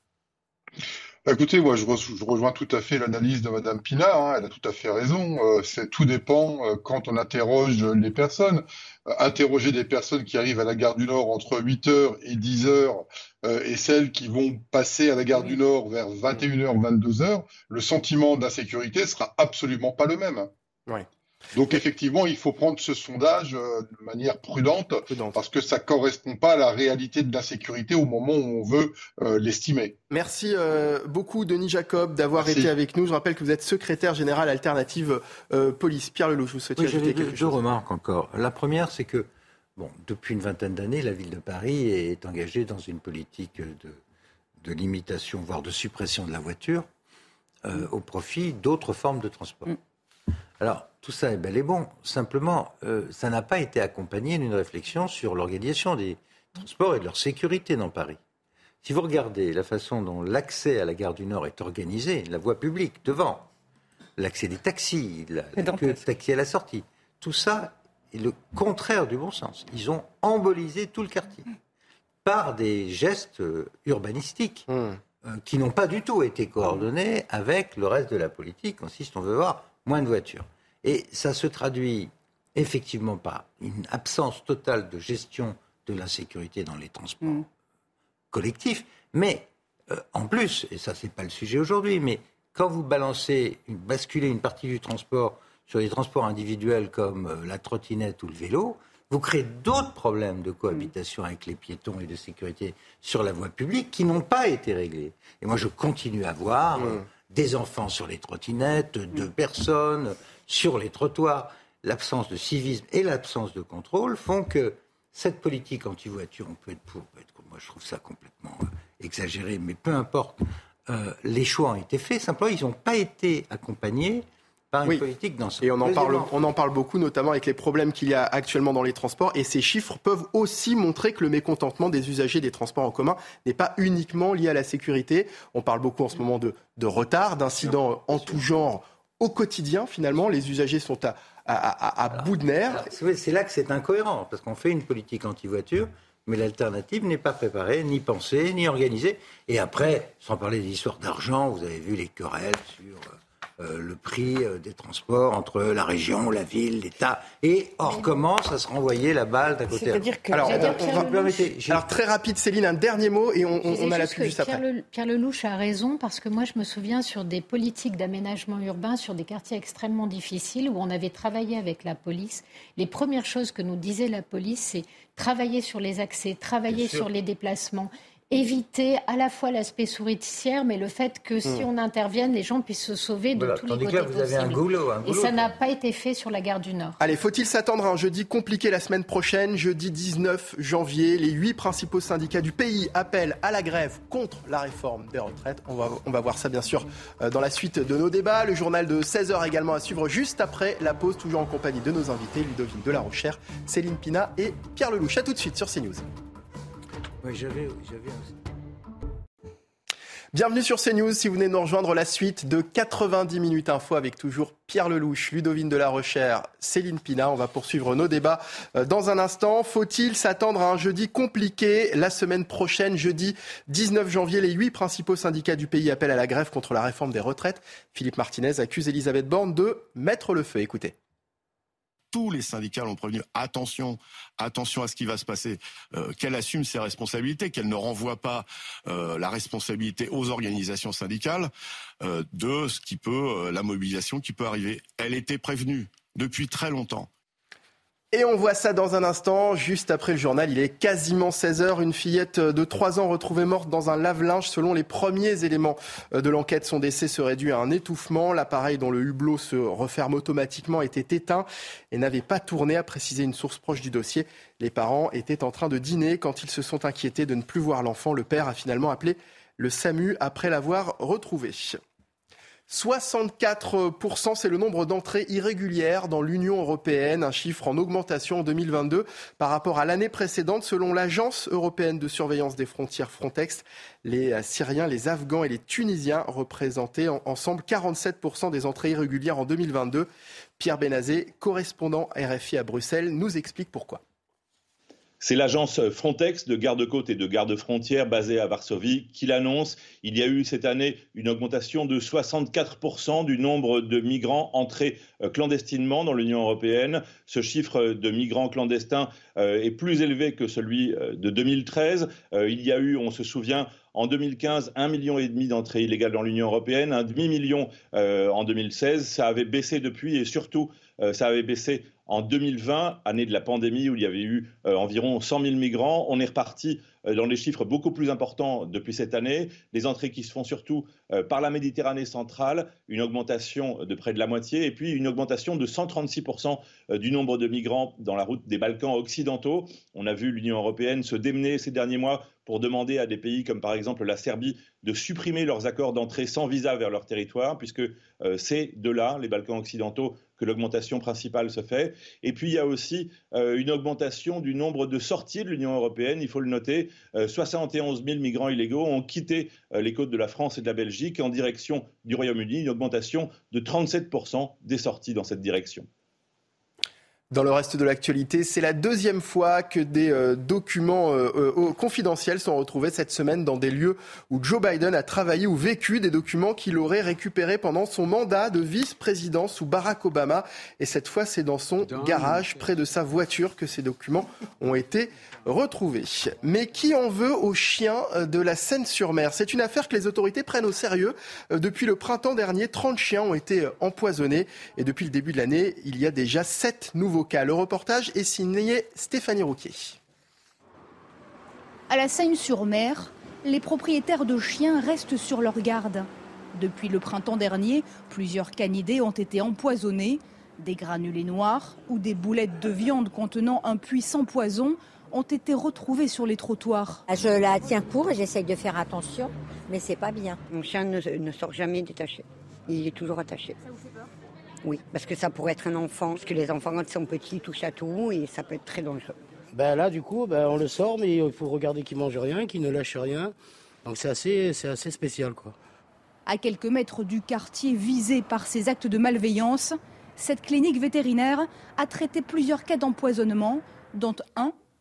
Écoutez, moi je, re- je rejoins tout à fait l'analyse de Madame Pina, hein, elle a tout à fait raison. Euh, c'est, tout dépend euh, quand on interroge les personnes. Euh, interroger des personnes qui arrivent à la gare du Nord entre huit heures et dix heures euh, et celles qui vont passer à la gare du Nord vers vingt et une heures, vingt-deux heures, le sentiment d'insécurité sera absolument pas le même. Ouais. Donc effectivement, il faut prendre ce sondage euh, de manière prudente, Prudente. parce que ça correspond pas à la réalité de l'insécurité au moment où on veut euh, l'estimer. Merci euh, beaucoup, Denis Jacob, d'avoir Merci. été avec nous. Je rappelle que vous êtes secrétaire général Alternative euh, Police. Pierre Lelouch, vous souhaitiez Oui, ajouter j'avais quelque deux, chose deux remarques encore. La première, c'est que bon, depuis une vingtaine d'années, la ville de Paris est engagée dans une politique de, de limitation, voire de suppression de la voiture, euh, au profit d'autres formes de transport. Mm. Alors, tout ça est bel et bon. Simplement, euh, ça n'a pas été accompagné d'une réflexion sur l'organisation des transports et de leur sécurité dans Paris. Si vous regardez la façon dont l'accès à la gare du Nord est organisé, la voie publique devant, l'accès des taxis, la, la queue de taxi à la sortie, tout ça est le contraire du bon sens. Ils ont embolisé tout le quartier par des gestes euh, urbanistiques mmh. euh, qui n'ont pas du tout été coordonnés avec le reste de la politique. Consiste, on veut voir moins de voitures. Et ça se traduit effectivement par une absence totale de gestion de l'insécurité dans les transports mmh. collectifs. Mais euh, en plus, et ça c'est pas le sujet aujourd'hui, mais quand vous balancez, une, basculez une partie du transport sur les transports individuels comme euh, la trottinette ou le vélo, vous créez d'autres problèmes de cohabitation mmh. avec les piétons et de sécurité sur la voie publique qui n'ont pas été réglés. Et moi je continue à voir mmh. euh, des enfants sur les trottinettes, deux mmh. personnes sur les trottoirs. L'absence de civisme et l'absence de contrôle font que cette politique anti-voiture, on peut être pour, peut être contre. Moi je trouve ça complètement euh, exagéré, mais peu importe. Euh, les choix ont été faits, simplement ils n'ont pas été accompagnés par une oui. politique dans ce Et on en, parle, on en parle beaucoup, notamment avec les problèmes qu'il y a actuellement dans les transports. Et ces chiffres peuvent aussi montrer que le mécontentement des usagers des transports en commun n'est pas uniquement lié à la sécurité. On parle beaucoup en ce moment de, de retard, d'incidents en tout genre au quotidien. Finalement, les usagers sont à, à, à, à alors, bout de nerfs. Alors, c'est là que c'est incohérent, parce qu'on fait une politique anti-voiture, Mais l'alternative n'est pas préparée, ni pensée, ni organisée. Et après, sans parler des histoires d'argent, vous avez vu les querelles sur euh, le prix euh, des transports entre la région, la ville, l'État. Et on recommence à se renvoyer la balle d'un côté à l'autre. Que... Alors, on, on va permettez, alors, très rapide, Céline, un dernier mot et on, on, on a la pub juste Pierre après. Le, Pierre Lelouch a raison parce que moi, je me souviens sur des politiques d'aménagement urbain, sur des quartiers extrêmement difficiles où on avait travaillé avec la police. Les premières choses que nous disait la police, c'est travailler sur les accès, travailler sur les déplacements, éviter à la fois l'aspect souricière, mais le fait que si mmh. on intervienne, les gens puissent se sauver de voilà, tous les côtés là, vous avez un goulot, un goulot, Et ça n'a pas été fait sur la gare du Nord. Allez, faut-il s'attendre à un jeudi compliqué la semaine prochaine, jeudi dix-neuf janvier. Les huit principaux syndicats du pays appellent à la grève contre la réforme des retraites. On va, on va voir ça bien sûr dans la suite de nos débats. Le journal de seize heures également à suivre juste après la pause, toujours en compagnie de nos invités, Ludovine de la Rochère, Céline Pina et Pierre Lelouch. À tout de suite sur CNews. Oui, j'avais, j'avais un... Bienvenue sur CNews, si vous venez de nous rejoindre, la suite de quatre-vingt-dix minutes info avec toujours Pierre Lelouch, Ludovine de la Rochère, Céline Pina. On va poursuivre nos débats dans un instant. Faut-il s'attendre à un jeudi compliqué la semaine prochaine, jeudi dix-neuf janvier? Les huit principaux syndicats du pays appellent à la grève contre la réforme des retraites. Philippe Martinez accuse Elisabeth Borne de mettre le feu. Écoutez. Tous les syndicats l'ont prévenu, attention, attention à ce qui va se passer, euh, qu'elle assume ses responsabilités, qu'elle ne renvoie pas euh, la responsabilité aux organisations syndicales euh, de ce qui peut, euh, la mobilisation qui peut arriver. Elle était prévenue depuis très longtemps. Et on voit ça dans un instant, juste après le journal. Il est quasiment seize heures. Une fillette de trois ans retrouvée morte dans un lave-linge. Selon les premiers éléments de l'enquête, son décès serait dû à un étouffement. L'appareil dont le hublot se referme automatiquement était éteint et n'avait pas tourné, a précisé une source proche du dossier. Les parents étaient en train de dîner quand ils se sont inquiétés de ne plus voir l'enfant. Le père a finalement appelé le SAMU après l'avoir retrouvé. soixante-quatre pour cent, c'est le nombre d'entrées irrégulières dans l'Union européenne, un chiffre en augmentation en deux mille vingt-deux par rapport à l'année précédente. Selon l'Agence européenne de surveillance des frontières Frontex, les Syriens, les Afghans et les Tunisiens représentaient ensemble quarante-sept pour cent des entrées irrégulières en deux mille vingt-deux. Pierre Benazé, correspondant R F I à Bruxelles, nous explique pourquoi. C'est l'agence Frontex de garde-côtes et de garde-frontières basée à Varsovie qui l'annonce. Il y a eu cette année une augmentation de soixante-quatre pour cent du nombre de migrants entrés clandestinement dans l'Union européenne. Ce chiffre de migrants clandestins est plus élevé que celui de deux mille treize. Il y a eu, on se souvient, en deux mille quinze, un million et demi d'entrées illégales dans l'Union européenne, un demi-million euh, en deux mille seize. Ça avait baissé depuis et surtout, euh, ça avait baissé en deux mille vingt, année de la pandémie où il y avait eu euh, environ cent mille migrants. On est reparti euh, dans des chiffres beaucoup plus importants depuis cette année. Des entrées qui se font surtout euh, par la Méditerranée centrale, une augmentation de près de la moitié et puis une augmentation de cent trente-six pour cent du nombre de migrants dans la route des Balkans occidentaux. On a vu l'Union européenne se démener ces derniers mois pour demander à des pays comme par exemple la Serbie de supprimer leurs accords d'entrée sans visa vers leur territoire, puisque euh, c'est de là, les Balkans occidentaux, que l'augmentation principale se fait. Et puis il y a aussi euh, une augmentation du nombre de sorties de l'Union européenne, il faut le noter. Euh, soixante et onze mille migrants illégaux ont quitté euh, les côtes de la France et de la Belgique en direction du Royaume-Uni, une augmentation de trente-sept pour cent des sorties dans cette direction. Dans le reste de l'actualité, c'est la deuxième fois que des euh, documents euh, euh, confidentiels sont retrouvés cette semaine dans des lieux où Joe Biden a travaillé ou vécu, des documents qu'il aurait récupérés pendant son mandat de vice-président sous Barack Obama. Et cette fois, c'est dans son garage, près de sa voiture, que ces documents ont été retrouvés. Mais qui en veut aux chiens de la Seine-sur-Mer? C'est une affaire que les autorités prennent au sérieux. Depuis le printemps dernier, trente chiens ont été empoisonnés. Et depuis le début de l'année, il y a déjà sept nouveaux cas. Le reportage est signé Stéphanie Rouquier. À la Seine-sur-Mer, les propriétaires de chiens restent sur leur garde. Depuis le printemps dernier, plusieurs canidés ont été empoisonnés. Des granulés noirs ou des boulettes de viande contenant un puissant poison ont été retrouvés sur les trottoirs. Je la tiens court et j'essaye de faire attention, mais c'est pas bien. Mon chien ne, ne sort jamais détaché. Il est toujours attaché. Ça vous fait peur ? Oui, parce que ça pourrait être un enfant, parce que les enfants quand ils sont petits touchent à tout et ça peut être très dangereux. Ben là du coup, ben, on le sort mais il faut regarder qu'il mange rien, qu'il ne lâche rien. Donc c'est assez, c'est assez spécial quoi. À quelques mètres du quartier visé par ces actes de malveillance, cette clinique vétérinaire a traité plusieurs cas d'empoisonnement, dont un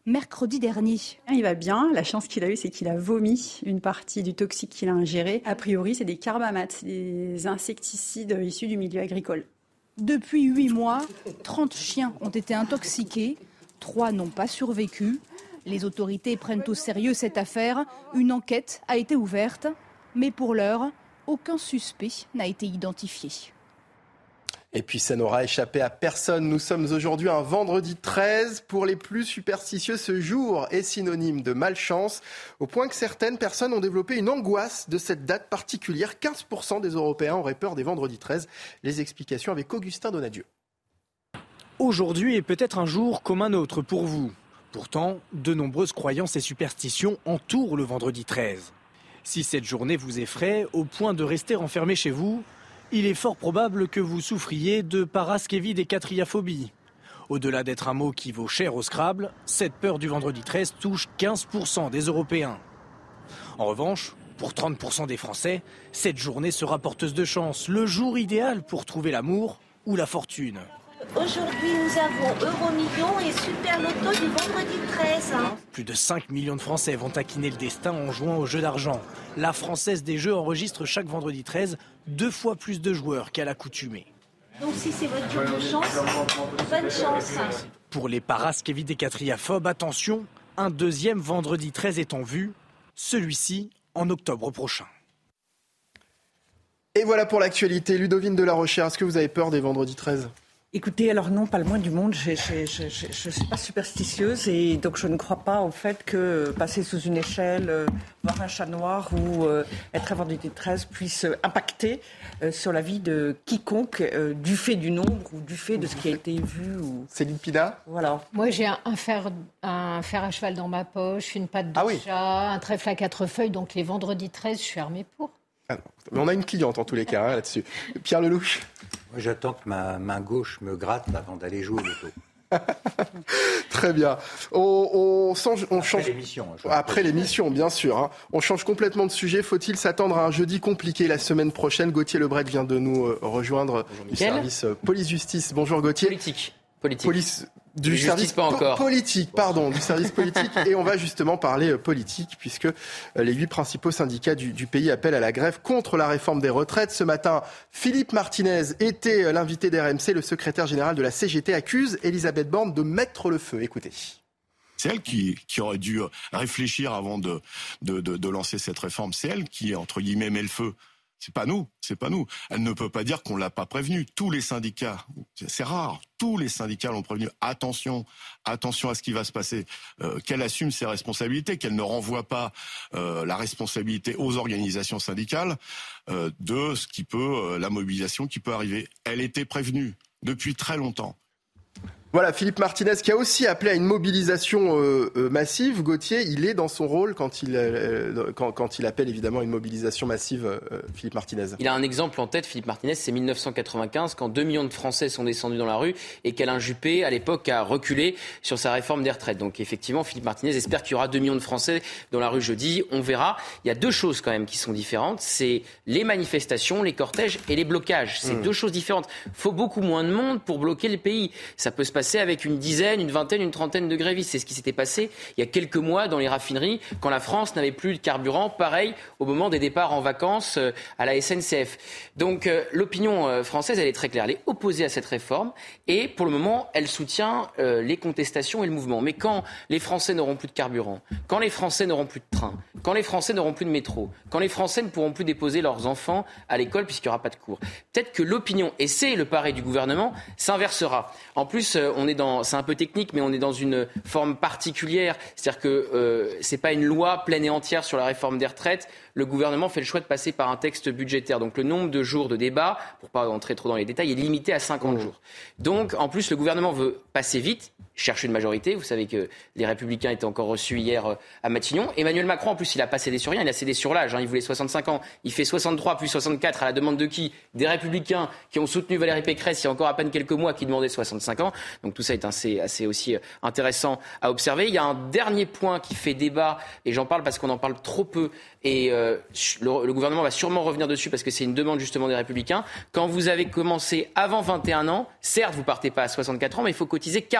mercredi dernier. Il va bien. La chance qu'il a eue, c'est qu'il a vomi une partie du toxique qu'il a ingéré. A priori, c'est des carbamates, des insecticides issus du milieu agricole. Depuis huit mois, trente chiens ont été intoxiqués. Trois n'ont pas survécu. Les autorités prennent au sérieux cette affaire. Une enquête a été ouverte. Mais pour l'heure, aucun suspect n'a été identifié. Et puis ça n'aura échappé à personne. Nous sommes aujourd'hui un vendredi treize. Pour les plus superstitieux, ce jour est synonyme de malchance, au point que certaines personnes ont développé une angoisse de cette date particulière. quinze pour cent des Européens auraient peur des vendredis treize. Les explications avec Augustin Donadieu. Aujourd'hui est peut-être un jour comme un autre pour vous. Pourtant, de nombreuses croyances et superstitions entourent le vendredi treize. Si cette journée vous effraie au point de rester enfermé chez vous, il est fort probable que vous souffriez de paraskevidécatriaphobie. Au-delà d'être un mot qui vaut cher au Scrabble, cette peur du vendredi treize touche quinze pour cent des Européens. En revanche, pour trente pour cent des Français, cette journée sera porteuse de chance, le jour idéal pour trouver l'amour ou la fortune. Aujourd'hui, nous avons Euromillions et Super Loto du vendredi treize. Plus de cinq millions de Français vont taquiner le destin en jouant au jeu d'argent. La Française des Jeux enregistre chaque vendredi treize deux fois plus de joueurs qu'à l'accoutumée. Donc si c'est votre jour de chance, bonne chance. Pour les paraskevidécatriaphobes, attention, un deuxième vendredi treize est en vue, celui-ci en octobre prochain. Et voilà pour l'actualité. Ludovine de la Rochère, est-ce que vous avez peur des vendredis treize ? Écoutez, alors non, pas le moins du monde. Je ne suis pas superstitieuse et donc je ne crois pas au fait que passer sous une échelle, euh, voir un chat noir ou euh, être un vendredi treize puisse impacter euh, sur la vie de quiconque euh, du fait du nombre ou du fait de ce qui a été vu. Ou... Céline Pina ? Voilà. Moi, j'ai un, un, fer, un fer à cheval dans ma poche, une patte de ah oui. chat, un trèfle à quatre feuilles. Donc les vendredis treize, je suis armée pour. Ah non. Mais on a une cliente en tous les cas hein, là-dessus. Pierre Lelouch ? Moi, j'attends que ma main gauche me gratte avant d'aller jouer au loto. Très bien. On, on, change, on Après change... l'émission. Hein, Après l'émission, bien sûr. Hein. On change complètement de sujet. Faut-il s'attendre à un jeudi compliqué la semaine prochaine ? Gauthier Lebret vient de nous euh, rejoindre Bonjour, du Michel. service euh, police-justice. Bonjour Gauthier. Politique. Politique. Police... Du justice, service pas encore. Po- politique, pardon, du service politique. Et on va justement parler euh, politique, puisque euh, les huit principaux syndicats du, du pays appellent à la grève contre la réforme des retraites. Ce matin, Philippe Martinez était euh, l'invité d'R M C. Le secrétaire général de la C G T accuse Elisabeth Borne de mettre le feu. Écoutez. C'est elle qui, qui aurait dû réfléchir avant de, de, de, de lancer cette réforme. C'est elle qui, entre guillemets, met le feu. C'est pas nous, c'est pas nous. Elle ne peut pas dire qu'on l'a pas prévenu. Tous les syndicats, c'est rare, tous les syndicats l'ont prévenu. Attention, attention à ce qui va se passer. Euh, qu'elle assume ses responsabilités, qu'elle ne renvoie pas euh, la responsabilité aux organisations syndicales euh, de ce qui peut, euh, la mobilisation qui peut arriver. Elle était prévenue depuis très longtemps. Voilà, Philippe Martinez qui a aussi appelé à une mobilisation euh, euh, massive. Gauthier, il est dans son rôle quand il, euh, quand, quand il appelle évidemment une mobilisation massive, euh, Philippe Martinez. Il a un exemple en tête, Philippe Martinez, c'est dix-neuf cent quatre-vingt-quinze, quand deux millions de Français sont descendus dans la rue et qu'Alain Juppé, à l'époque, a reculé sur sa réforme des retraites. Donc effectivement, Philippe Martinez espère qu'il y aura deux millions de Français dans la rue jeudi. On verra. Il y a deux choses quand même qui sont différentes. C'est les manifestations, les cortèges et les blocages. C'est mmh. deux choses différentes. Il faut beaucoup moins de monde pour bloquer le pays. Ça peut se passer avec une dizaine, une vingtaine, une trentaine de grévistes. C'est ce qui s'était passé il y a quelques mois dans les raffineries quand la France n'avait plus de carburant. Pareil au moment des départs en vacances à la S N C F. Donc euh, l'opinion française, elle est très claire. Elle est opposée à cette réforme et pour le moment, elle soutient euh, les contestations et le mouvement. Mais quand les Français n'auront plus de carburant, quand les Français n'auront plus de train, quand les Français n'auront plus de métro, quand les Français ne pourront plus déposer leurs enfants à l'école puisqu'il n'y aura pas de cours, peut-être que l'opinion, et c'est le pari du gouvernement, s'inversera. En plus, euh, on est dans c'est un peu technique, mais on est dans une forme particulière. C'est-à-dire que euh, c'est pas une loi pleine et entière sur la réforme des retraites. Le gouvernement fait le choix de passer par un texte budgétaire. Donc le nombre de jours de débat, pour pas entrer trop dans les détails, est limité à cinquante jours. Donc en plus, le gouvernement veut passer vite, chercher une majorité. Vous savez que les Républicains étaient encore reçus hier à Matignon. Emmanuel Macron, en plus, il n'a pas cédé sur rien, il a cédé sur l'âge. Hein. Il voulait soixante-cinq ans. Il fait soixante-trois plus soixante-quatre à la demande de qui ? Des Républicains qui ont soutenu Valérie Pécresse il y a encore à peine quelques mois qui demandaient soixante-cinq ans. Donc tout ça est assez, assez aussi intéressant à observer. Il y a un dernier point qui fait débat, et j'en parle parce qu'on en parle trop peu. Et euh, le, le gouvernement va sûrement revenir dessus parce que c'est une demande justement des Républicains. Quand vous avez commencé avant vingt et un ans, certes, vous partez pas à soixante-quatre ans, mais il faut cotiser quarante-quatre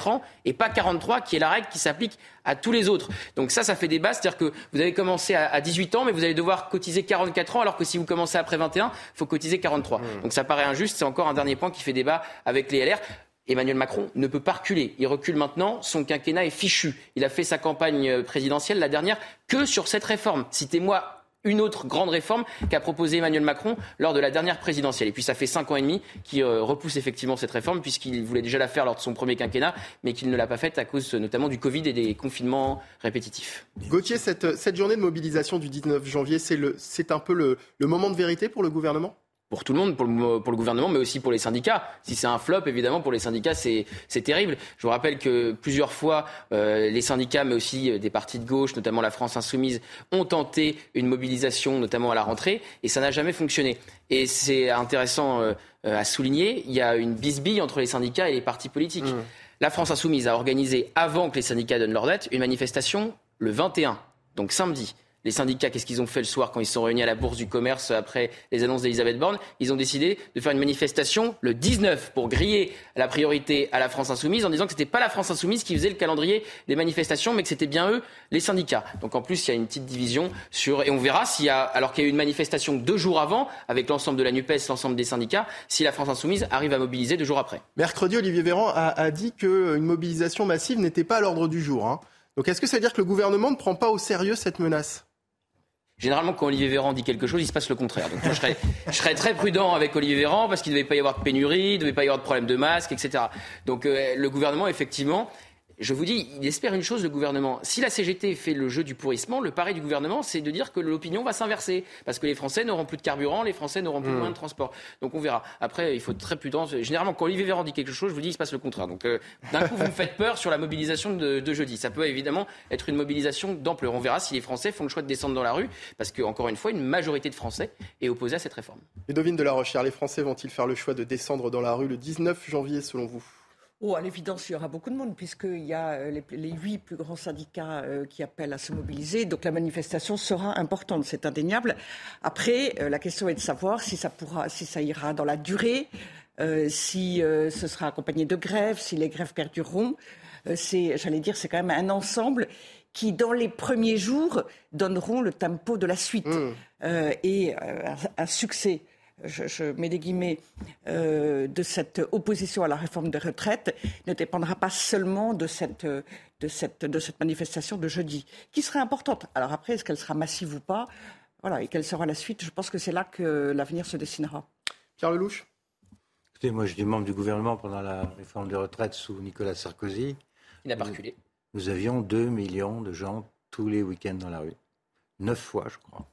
quarante-quatre ans et pas quarante-trois, qui est la règle qui s'applique à tous les autres. Donc ça, ça fait débat, c'est-à-dire que vous avez commencé à dix-huit ans, mais vous allez devoir cotiser quarante-quatre ans, alors que si vous commencez après vingt et un, il faut cotiser quarante-trois. Mmh. Donc ça paraît injuste, c'est encore un dernier point qui fait débat avec les L R. Emmanuel Macron ne peut pas reculer. Il recule maintenant, son quinquennat est fichu. Il a fait sa campagne présidentielle, la dernière, que sur cette réforme. Citez-moi une autre grande réforme qu'a proposée Emmanuel Macron lors de la dernière présidentielle. Et puis ça fait cinq ans et demi qu'il euh, repousse effectivement cette réforme, puisqu'il voulait déjà la faire lors de son premier quinquennat, mais qu'il ne l'a pas faite à cause notamment du Covid et des confinements répétitifs. Gauthier, cette, cette journée de mobilisation du dix-neuf janvier, c'est, le, c'est un peu le, le moment de vérité pour le gouvernement ? Pour tout le monde, pour le, pour le gouvernement, mais aussi pour les syndicats. Si c'est un flop, évidemment, pour les syndicats, c'est, c'est terrible. Je vous rappelle que plusieurs fois, euh, les syndicats, mais aussi des partis de gauche, notamment la France Insoumise, ont tenté une mobilisation, notamment à la rentrée, et ça n'a jamais fonctionné. Et c'est intéressant euh, à souligner, il y a une bisbille entre les syndicats et les partis politiques. Mmh. La France Insoumise a organisé, avant que les syndicats donnent leur date, une manifestation le vingt et un, donc samedi. Les syndicats, qu'est-ce qu'ils ont fait le soir quand ils se sont réunis à la Bourse du Commerce après les annonces d'Elisabeth Borne ? Ils ont décidé de faire une manifestation le dix-neuf pour griller la priorité à la France Insoumise en disant que c'était pas la France Insoumise qui faisait le calendrier des manifestations, mais que c'était bien eux, les syndicats. Donc en plus, il y a une petite division sur, et on verra s'il y a, alors qu'il y a eu une manifestation deux jours avant, avec l'ensemble de la NUPES, l'ensemble des syndicats, si la France Insoumise arrive à mobiliser deux jours après. Mercredi, Olivier Véran a, a dit qu'une mobilisation massive n'était pas à l'ordre du jour. Hein. Donc est-ce que ça veut dire que le gouvernement ne prend pas au sérieux cette menace ? Généralement, quand Olivier Véran dit quelque chose, il se passe le contraire. Donc, moi, je serais, je serais très prudent avec Olivier Véran parce qu'il ne devait pas y avoir de pénurie, il ne devait pas y avoir de problème de masques, et cetera. Donc, euh, le gouvernement, effectivement, je vous dis, il espère une chose, le gouvernement. Si la C G T fait le jeu du pourrissement, le pari du gouvernement, c'est de dire que l'opinion va s'inverser. Parce que les Français n'auront plus de carburant, les Français n'auront plus mmh. moins de transport. Donc on verra. Après, il faut être très prudent. Généralement, quand Olivier Véran dit quelque chose, je vous dis, il se passe le contraire. Donc euh, d'un coup, vous me faites peur sur la mobilisation de, de jeudi. Ça peut évidemment être une mobilisation d'ampleur. On verra si les Français font le choix de descendre dans la rue. Parce que, encore une fois, une majorité de Français est opposée à cette réforme. Ludovine de la Rochère, les Français vont-ils faire le choix de descendre dans la rue le dix-neuf janvier, selon vous ? Oh, à l'évidence, il y aura beaucoup de monde, puisqu'il y a les, les huit plus grands syndicats euh, qui appellent à se mobiliser. Donc la manifestation sera importante, c'est indéniable. Après, euh, la question est de savoir si ça, pourra, si ça ira dans la durée, euh, si euh, ce sera accompagné de grèves, si les grèves perdureront. Euh, c'est, j'allais dire, c'est quand même un ensemble qui, dans les premiers jours, donneront le tempo de la suite. Mmh. Euh, et euh, un, un succès. Je, je mets des guillemets, euh, de cette opposition à la réforme des retraites ne dépendra pas seulement de cette, de, cette, de cette manifestation de jeudi, qui serait importante. Alors après, est-ce qu'elle sera massive ou pas ? Voilà, et quelle sera la suite ? Je pense que c'est là que l'avenir se dessinera. Pierre Lelouch ? Écoutez, moi j'étais membre du gouvernement pendant la réforme des retraites sous Nicolas Sarkozy. Il n'a pas reculé. Nous avions deux millions de gens tous les week-ends dans la rue. Neuf fois, je crois.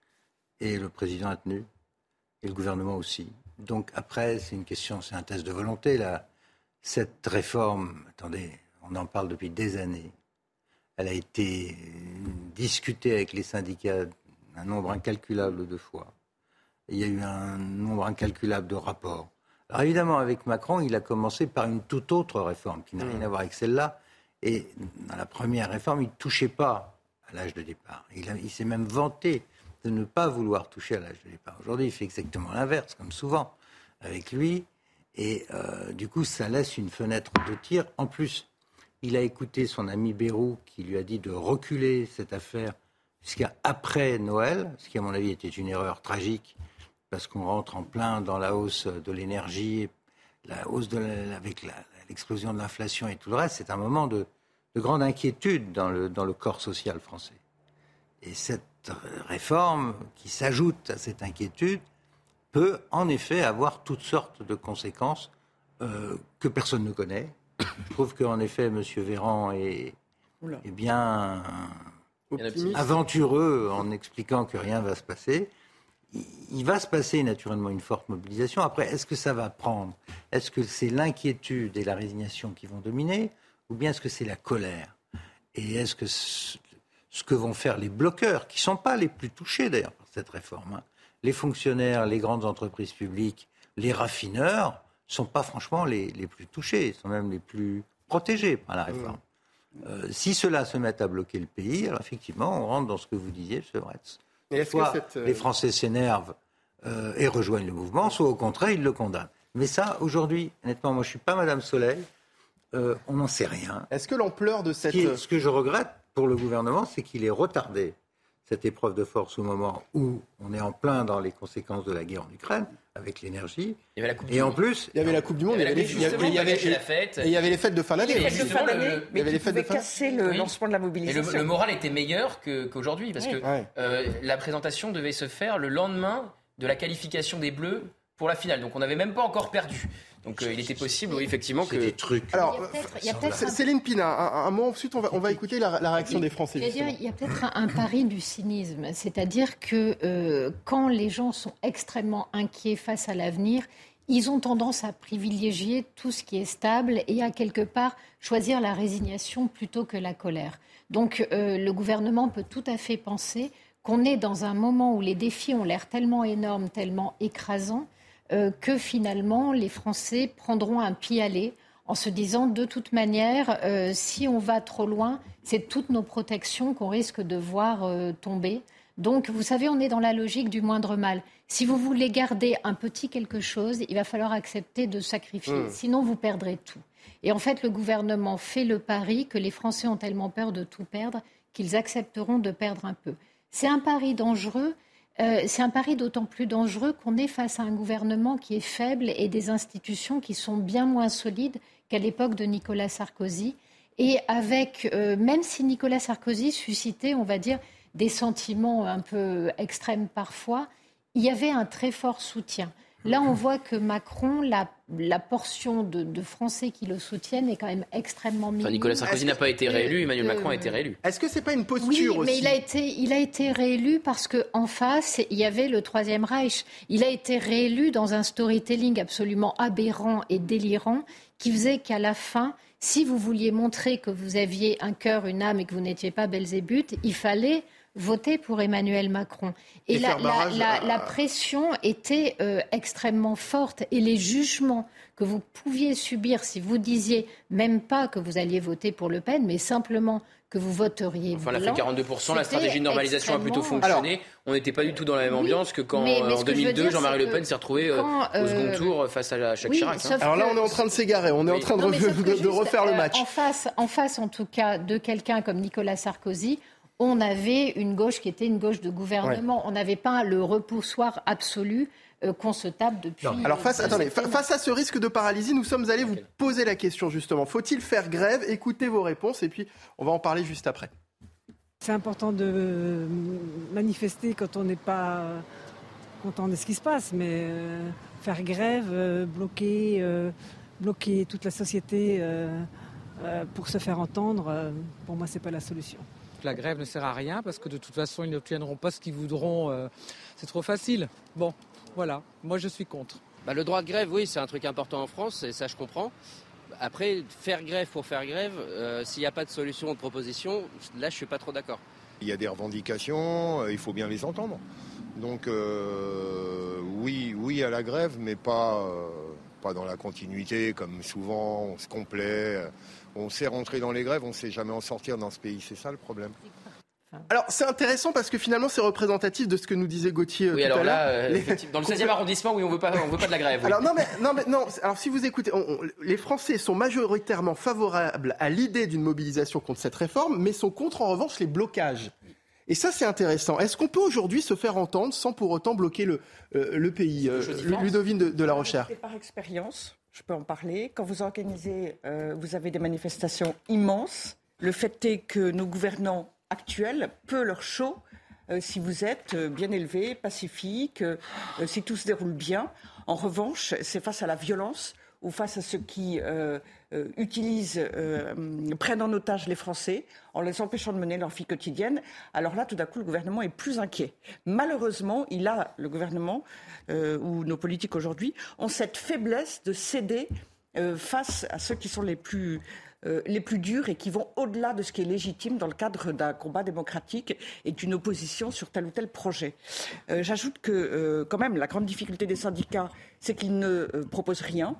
Et le président a tenu. Et le gouvernement aussi. Donc après, c'est une question, c'est un test de volonté. Là. Cette réforme, attendez, on en parle depuis des années. Elle a été discutée avec les syndicats un nombre incalculable de fois. Il y a eu un nombre incalculable de rapports. Alors évidemment, avec Macron, il a commencé par une toute autre réforme qui n'a rien à voir avec celle-là. Et dans la première réforme, il ne touchait pas à l'âge de départ. Il, a, il s'est même vanté de ne pas vouloir toucher à l'âge de départ. Aujourd'hui, il fait exactement l'inverse, comme souvent, avec lui. Et euh, du coup, ça laisse une fenêtre de tir. En plus, il a écouté son ami Bayrou qui lui a dit de reculer cette affaire jusqu'à après Noël, ce qui, à mon avis, était une erreur tragique, parce qu'on rentre en plein dans la hausse de l'énergie, la hausse de la, avec la, l'explosion de l'inflation et tout le reste. C'est un moment de, de grande inquiétude dans le, dans le corps social français. Et cette réforme qui s'ajoute à cette inquiétude peut en effet avoir toutes sortes de conséquences euh, que personne ne connaît. Je trouve qu'en effet, M. Véran est, est bien optimiste, aventureux en expliquant que rien ne va se passer. Il, il va se passer naturellement une forte mobilisation. Après, est-ce que ça va prendre ? Est-ce que c'est l'inquiétude et la résignation qui vont dominer ? Ou bien est-ce que c'est la colère ? Et est-ce que ce, ce que vont faire les bloqueurs, qui ne sont pas les plus touchés d'ailleurs par cette réforme, hein, les fonctionnaires, les grandes entreprises publiques, les raffineurs, ne sont pas franchement les, les plus touchés, ils sont même les plus protégés par la réforme. Mmh. Euh, si cela se met à bloquer le pays, alors effectivement, on rentre dans ce que vous disiez, M. Vretz. Soit cette... les Français s'énervent euh, et rejoignent le mouvement, soit au contraire, ils le condamnent. Mais ça, aujourd'hui, honnêtement, moi je ne suis pas Madame Soleil, euh, on n'en sait rien. Est-ce que l'ampleur de cette... Ce, qui, ce que je regrette pour le gouvernement, c'est qu'il ait retardé cette épreuve de force au moment où on est en plein dans les conséquences de la guerre en Ukraine, avec l'énergie. Il y avait la Coupe et du en Monde. plus, il y avait la Coupe du Monde, il y avait les, il y avait, il y avait, la fête. Et il y avait les fêtes de fin d'année. Les fêtes de fin d'année, le, mais il y avait qui les fêtes pouvaient de fin... casser le oui. lancement de la mobilisation. Et le, le moral était meilleur que, qu'aujourd'hui, parce oui. que ouais. euh, la présentation devait se faire le lendemain de la qualification des Bleus pour la finale. Donc on n'avait même pas encore perdu. Donc euh, il était possible, oui, effectivement, que... des trucs. Alors, il y a peut-être un... Céline Pina, un, un mot, ensuite on va, on va écouter la, la réaction des Français. Dire, il y a peut-être un, un pari du cynisme, c'est-à-dire que euh, quand les gens sont extrêmement inquiets face à l'avenir, ils ont tendance à privilégier tout ce qui est stable et à quelque part choisir la résignation plutôt que la colère. Donc euh, le gouvernement peut tout à fait penser qu'on est dans un moment où les défis ont l'air tellement énormes, tellement écrasants, euh, que finalement les Français prendront un pis-aller en se disant de toute manière, euh, si on va trop loin, c'est toutes nos protections qu'on risque de voir euh, tomber. Donc, vous savez, on est dans la logique du moindre mal. Si vous voulez garder un petit quelque chose, il va falloir accepter de sacrifier. Mmh. Sinon, vous perdrez tout. Et en fait, le gouvernement fait le pari que les Français ont tellement peur de tout perdre qu'ils accepteront de perdre un peu. C'est un pari dangereux. Euh, c'est un pari d'autant plus dangereux qu'on est face à un gouvernement qui est faible et des institutions qui sont bien moins solides qu'à l'époque de Nicolas Sarkozy. Et avec, euh, même si Nicolas Sarkozy suscitait, on va dire, des sentiments un peu extrêmes parfois, il y avait un très fort soutien. Là, on voit que Macron, la, la portion de, de Français qui le soutiennent est quand même extrêmement minime. Enfin, Nicolas Sarkozy n'a pas été réélu, Emmanuel Macron a été réélu. Est-ce que c'est pas une posture oui, aussi ? mais il a été, il a été réélu parce qu'en face, il y avait le Troisième Reich. Il a été réélu dans un storytelling absolument aberrant et délirant qui faisait qu'à la fin, si vous vouliez montrer que vous aviez un cœur, une âme et que vous n'étiez pas Belzébuth, il fallait voter pour Emmanuel Macron. Et, et la, la, la, à... la pression était euh, extrêmement forte et les jugements que vous pouviez subir si vous disiez même pas que vous alliez voter pour Le Pen, mais simplement que vous voteriez enfin, blanc. Elle a fait quarante-deux pour cent, la stratégie de normalisation a plutôt fonctionné. Alors, on n'était pas du tout dans la même ambiance oui, que quand mais, mais en deux mille deux, Jean-Marie Le Pen s'est retrouvé quand, euh, au second tour face à Jacques oui, Chirac. Hein. Alors là, on est en train de s'égarer, on est oui. en train de, non, re- de, de refaire euh, le match. En face, en face, en tout cas, de quelqu'un comme Nicolas Sarkozy, on avait une gauche qui était une gauche de gouvernement. Ouais. On n'avait pas le repoussoir absolu euh, qu'on se tape depuis... Non. Alors face, attendez, fa- face à ce risque de paralysie, nous sommes allés vous poser la question justement. Faut-il faire grève ? Écoutez vos réponses et puis on va en parler juste après. C'est important de manifester quand on n'est pas content de ce qui se passe, mais euh, faire grève, euh, bloquer, euh, bloquer toute la société euh, euh, pour se faire entendre, euh, pour moi, c'est pas la solution. La grève ne sert à rien parce que de toute façon, ils n'obtiendront pas ce qu'ils voudront. Euh, c'est trop facile. Bon, voilà, moi je suis contre. Bah, le droit de grève, oui, c'est un truc important en France, et ça je comprends. Après, faire grève pour faire grève, euh, s'il n'y a pas de solution ou de proposition, là je suis pas trop d'accord. Il y a des revendications, euh, il faut bien les entendre. Donc euh, oui, oui à la grève, mais pas, euh, pas dans la continuité, comme souvent on se complaît. Euh, on sait rentrer dans les grèves, on ne sait jamais en sortir dans ce pays, c'est ça le problème. Alors c'est intéressant parce que finalement c'est représentatif de ce que nous disait Gauthier oui, tout alors à là, l'heure. Euh, Les... Dans le seizième arrondissement, oui, on veut pas, on veut pas de la grève. Oui. Alors non mais non mais non. Alors si vous écoutez, on, on, les Français sont majoritairement favorables à l'idée d'une mobilisation contre cette réforme, mais sont contre en revanche les blocages. Et ça c'est intéressant. Est-ce qu'on peut aujourd'hui se faire entendre sans pour autant bloquer le euh, le pays, euh, Ludovine de, de la Rochère? Par expérience, je peux en parler. Quand vous organisez, euh, vous avez des manifestations immenses. Le fait est que nos gouvernants actuel, peu leur chaud, euh, si vous êtes euh, bien élevé, pacifique, euh, si tout se déroule bien. En revanche, c'est face à la violence ou face à ceux qui euh, euh, utilisent, euh, prennent en otage les Français en les empêchant de mener leur vie quotidienne. Alors là, tout d'un coup, le gouvernement est plus inquiet. Malheureusement, il a, le gouvernement, euh, ou nos politiques aujourd'hui, ont cette faiblesse de céder euh, face à ceux qui sont les plus... Euh, les plus durs et qui vont au-delà de ce qui est légitime dans le cadre d'un combat démocratique et d'une opposition sur tel ou tel projet. Euh, j'ajoute que, euh, quand même, la grande difficulté des syndicats, c'est qu'ils ne euh, proposent rien.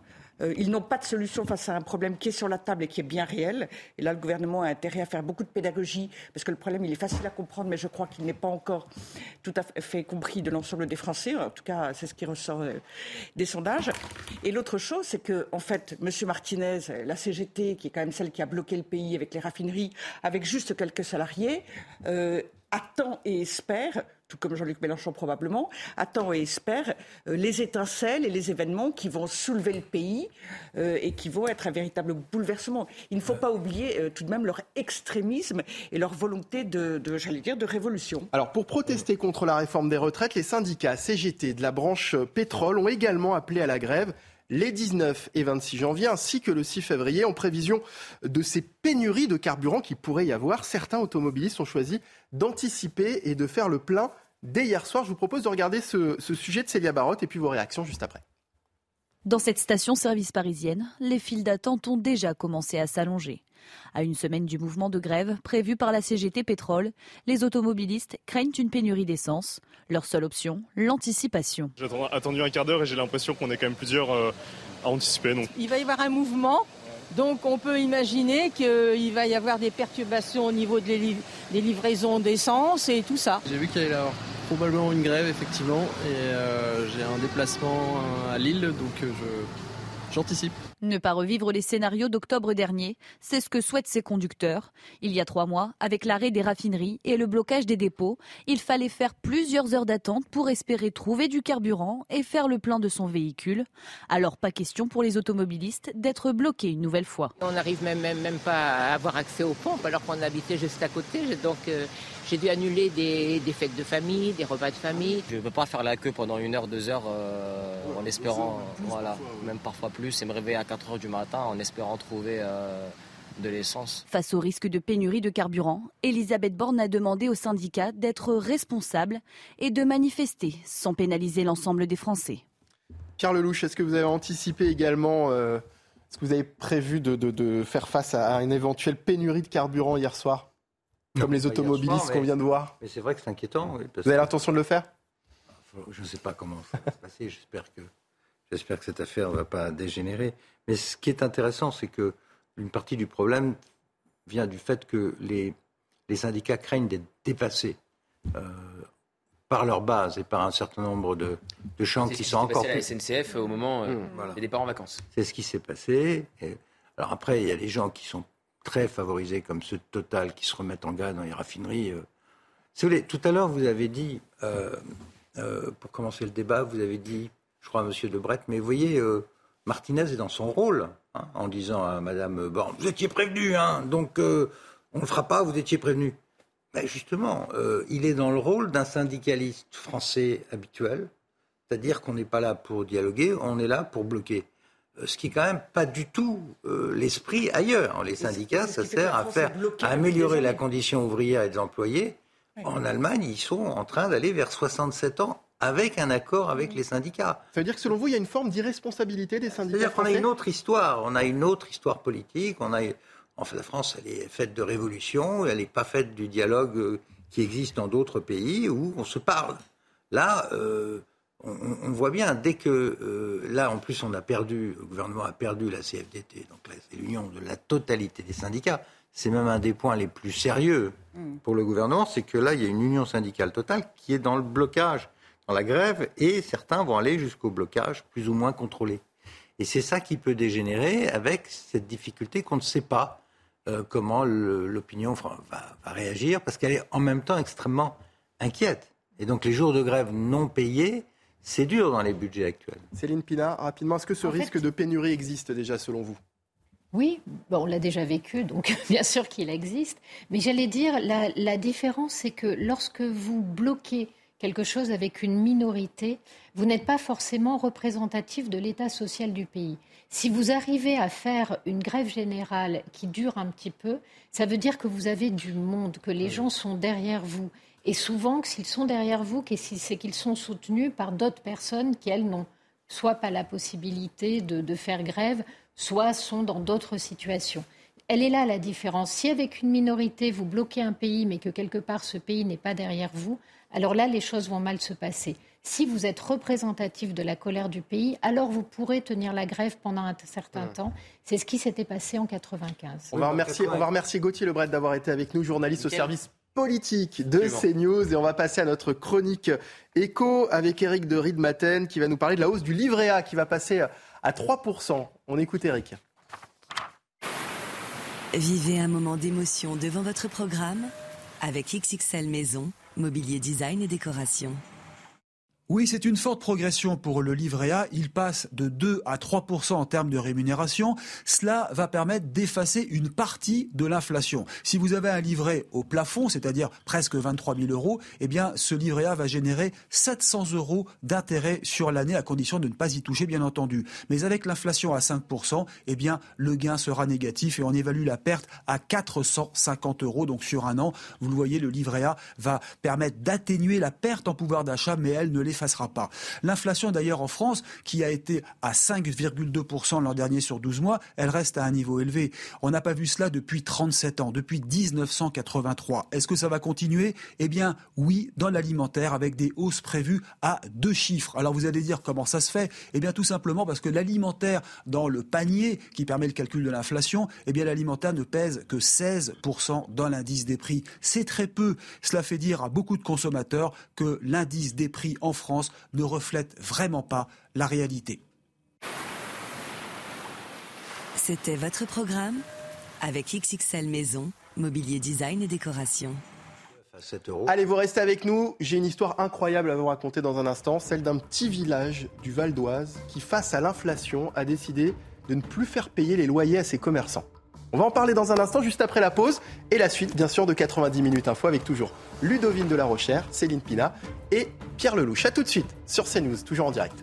Euh, ils n'ont pas de solution face à un problème qui est sur la table et qui est bien réel. Et là, le gouvernement a intérêt à faire beaucoup de pédagogie, parce que le problème, il est facile à comprendre, mais je crois qu'il n'est pas encore tout à fait compris de l'ensemble des Français. En tout cas, c'est ce qui ressort euh, des sondages. Et l'autre chose, c'est que, en fait, M. Martinez, la C G T, qui est quand même celle qui a bloqué le pays avec les raffineries, avec juste quelques salariés, euh, attend et espère, tout comme Jean-Luc Mélenchon probablement, attend et espère euh, les étincelles et les événements qui vont soulever le pays euh, et qui vont être un véritable bouleversement. Il ne faut pas oublier euh, tout de même leur extrémisme et leur volonté de, de, j'allais dire, de révolution. Alors pour protester contre la réforme des retraites, les syndicats C G T de la branche pétrole ont également appelé à la grève les dix-neuf et vingt-six janvier ainsi que le six février en prévision de ces pénuries de carburant qui pourrait y avoir. Certains automobilistes ont choisi d'anticiper et de faire le plein dès hier soir. Je vous propose de regarder ce, ce sujet de Célia Barotte et puis vos réactions juste après. Dans cette station-service parisienne, les files d'attente ont déjà commencé à s'allonger. À une semaine du mouvement de grève prévu par la C G T Pétrole, les automobilistes craignent une pénurie d'essence. Leur seule option, l'anticipation. J'ai attendu un quart d'heure et j'ai l'impression qu'on est quand même plusieurs euh, à anticiper. Donc. Il va y avoir un mouvement, donc on peut imaginer qu'il va y avoir des perturbations au niveau de les liv- des livraisons d'essence et tout ça. J'ai vu qu'il allait y avoir probablement une grève, effectivement, et euh, j'ai un déplacement à Lille, donc euh, je, j'anticipe. Ne pas revivre les scénarios d'octobre dernier, c'est ce que souhaitent ces conducteurs. Il y a trois mois, avec l'arrêt des raffineries et le blocage des dépôts, il fallait faire plusieurs heures d'attente pour espérer trouver du carburant et faire le plein de son véhicule. Alors pas question pour les automobilistes d'être bloqués une nouvelle fois. On n'arrive même, même, même pas à avoir accès aux pompes alors qu'on habitait juste à côté. Donc euh, j'ai dû annuler des, des fêtes de famille, des repas de famille. Je ne peux pas faire la queue pendant une heure, deux heures euh, en espérant, voilà, même parfois plus, et me réveiller à quatre heures du matin en espérant trouver euh, de l'essence. Face au risque de pénurie de carburant, Elisabeth Borne a demandé aux syndicats d'être responsables et de manifester sans pénaliser l'ensemble des Français. Pierre Lelouch, est-ce que vous avez anticipé également, euh, est-ce que vous avez prévu de, de, de faire face à une éventuelle pénurie de carburant hier soir ? Comme non, les automobilistes soir, qu'on vient de voir. Mais c'est vrai que c'est inquiétant. Oui, parce vous avez l'intention de le faire ? Je ne sais pas comment ça va se passer. J'espère que, j'espère que cette affaire ne va pas dégénérer. Mais ce qui est intéressant, c'est qu'une partie du problème vient du fait que les, les syndicats craignent d'être dépassés euh, par leur base et par un certain nombre de, de champs c'est qui ce sont qui encore... C'est la S N C F au moment euh, mmh, voilà. des départs en vacances. C'est ce qui s'est passé. Et, alors après, il y a des gens qui sont très favorisés, comme ceux de Total, qui se remettent en garde dans les raffineries. Euh. Si vous voulez, tout à l'heure, vous avez dit, euh, euh, pour commencer le débat, vous avez dit, je crois à M. Lebret, mais vous voyez... Euh, Martinez est dans son rôle, hein, en disant à Mme Borne, vous étiez prévenu, hein, donc euh, on ne le fera pas, vous étiez prévenu. Ben justement, euh, il est dans le rôle d'un syndicaliste français habituel, c'est-à-dire qu'on n'est pas là pour dialoguer, on est là pour bloquer. Euh, ce qui est quand même pas du tout euh, l'esprit ailleurs. Les syndicats, ça sert à faire, à améliorer la condition ouvrière et des employés. Oui. En Allemagne, ils sont en train d'aller vers soixante-sept ans. Avec un accord avec les syndicats. Ça veut dire que selon vous, il y a une forme d'irresponsabilité des syndicats C'est-à-dire français ? qu'on a une autre histoire. On a une autre histoire politique. On a, en fait, la France, elle est faite de révolution. Elle n'est pas faite du dialogue qui existe dans d'autres pays où on se parle. Là, euh, on, on voit bien, dès que... Euh, là, en plus, on a perdu, le gouvernement a perdu la C F D T, donc là, c'est l'union de la totalité des syndicats. C'est même un des points les plus sérieux pour le gouvernement, c'est que là, il y a une union syndicale totale qui est dans le blocage, dans la grève, et certains vont aller jusqu'au blocage plus ou moins contrôlé. Et c'est ça qui peut dégénérer avec cette difficulté qu'on ne sait pas euh, comment le, l'opinion va, va réagir, parce qu'elle est en même temps extrêmement inquiète. Et donc les jours de grève non payés, c'est dur dans les budgets actuels. Céline Pina, rapidement, est-ce que ce en risque fait... de pénurie existe déjà selon vous ? Oui, bon, on l'a déjà vécu, donc bien sûr qu'il existe. Mais j'allais dire, la, la différence, c'est que lorsque vous bloquez quelque chose avec une minorité, vous n'êtes pas forcément représentatif de l'état social du pays. Si vous arrivez à faire une grève générale qui dure un petit peu, ça veut dire que vous avez du monde, que les gens sont derrière vous. Et souvent, s'ils sont derrière vous, c'est qu'ils sont soutenus par d'autres personnes qui, elles, n'ont soit pas la possibilité de, de faire grève, soit sont dans d'autres situations. Elle est là la différence. Si avec une minorité, vous bloquez un pays, mais que quelque part ce pays n'est pas derrière vous, alors là, les choses vont mal se passer. Si vous êtes représentatif de la colère du pays, alors vous pourrez tenir la grève pendant un certain mmh. temps. C'est ce qui s'était passé en quatre-vingt-quinze. On va remercier, on va remercier Gauthier Lebret d'avoir été avec nous, journaliste Nickel. Au service politique de CNews. Et on va passer à notre chronique éco avec Éric de Riedmaten qui va nous parler de la hausse du livret A qui va passer à trois pour cent. On écoute Éric. Vivez un moment d'émotion devant votre programme avec X X L Maison, mobilier design et décoration. Oui, c'est une forte progression pour le livret A. Il passe de deux à trois pour cent en termes de rémunération. Cela va permettre d'effacer une partie de l'inflation. Si vous avez un livret au plafond, c'est-à-dire presque vingt-trois mille euros, eh bien, ce livret A va générer sept cents euros d'intérêt sur l'année, à condition de ne pas y toucher, bien entendu. Mais avec l'inflation à cinq pour cent, eh bien, le gain sera négatif et on évalue la perte à quatre cent cinquante euros. Donc, sur un an, vous le voyez, le livret A va permettre d'atténuer la perte en pouvoir d'achat, mais elle ne l'effacera pas. L'inflation d'ailleurs en France, qui a été à cinq virgule deux pour cent l'an dernier sur douze mois, elle reste à un niveau élevé. On n'a pas vu cela depuis trente-sept ans, depuis dix-neuf cent quatre-vingt-trois. Est-ce que ça va continuer ? Eh bien oui, dans l'alimentaire, avec des hausses prévues à deux chiffres. Alors vous allez dire comment ça se fait ? Eh bien tout simplement parce que l'alimentaire, dans le panier qui permet le calcul de l'inflation, eh bien l'alimentaire ne pèse que seize pour cent dans l'indice des prix. C'est très peu. Cela fait dire à beaucoup de consommateurs que l'indice des prix en France ne reflète vraiment pas la réalité. C'était votre programme avec X X L Maison, mobilier design et décoration. Allez, vous restez avec nous. J'ai une histoire incroyable à vous raconter dans un instant, celle d'un petit village du Val d'Oise qui, face à l'inflation, a décidé de ne plus faire payer les loyers à ses commerçants. On va en parler dans un instant, juste après la pause. Et la suite, bien sûr, de quatre-vingt-dix minutes info avec toujours Ludovine de la Rochère, Céline Pina et Pierre Lelouch. A tout de suite sur CNews, toujours en direct.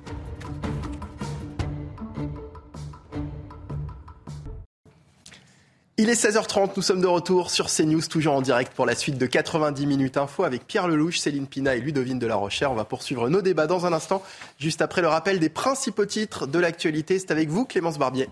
Il est seize heures trente, nous sommes de retour sur CNews, toujours en direct pour la suite de quatre-vingt-dix minutes info avec Pierre Lelouch, Céline Pina et Ludovine de la Rochère. On va poursuivre nos débats dans un instant, juste après le rappel des principaux titres de l'actualité. C'est avec vous, Clémence Barbier.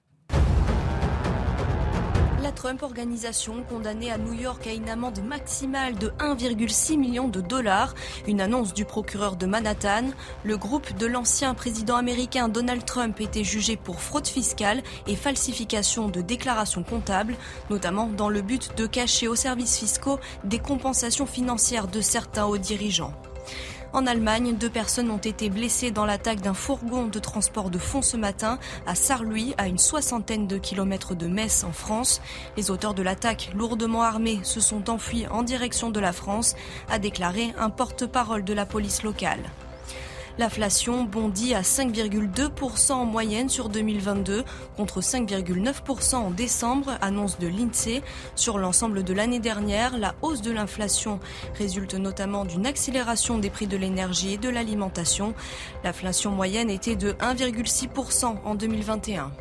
La Trump Organisation condamnée à New York à une amende maximale de un virgule six million de dollars. Une annonce du procureur de Manhattan. Le groupe de l'ancien président américain Donald Trump était jugé pour fraude fiscale et falsification de déclarations comptables, notamment dans le but de cacher aux services fiscaux des compensations financières de certains hauts dirigeants. En Allemagne, deux personnes ont été blessées dans l'attaque d'un fourgon de transport de fonds ce matin à Sarrelouis, à une soixantaine de kilomètres de Metz en France. Les auteurs de l'attaque, lourdement armés, se sont enfuis en direction de la France, a déclaré un porte-parole de la police locale. L'inflation bondit à cinq virgule deux pour cent en moyenne sur deux mille vingt-deux, contre cinq virgule neuf pour cent en décembre, annonce de l'INSEE. Sur l'ensemble de l'année dernière, la hausse de l'inflation résulte notamment d'une accélération des prix de l'énergie et de l'alimentation. L'inflation moyenne était de un virgule six pour cent en deux mille vingt et un.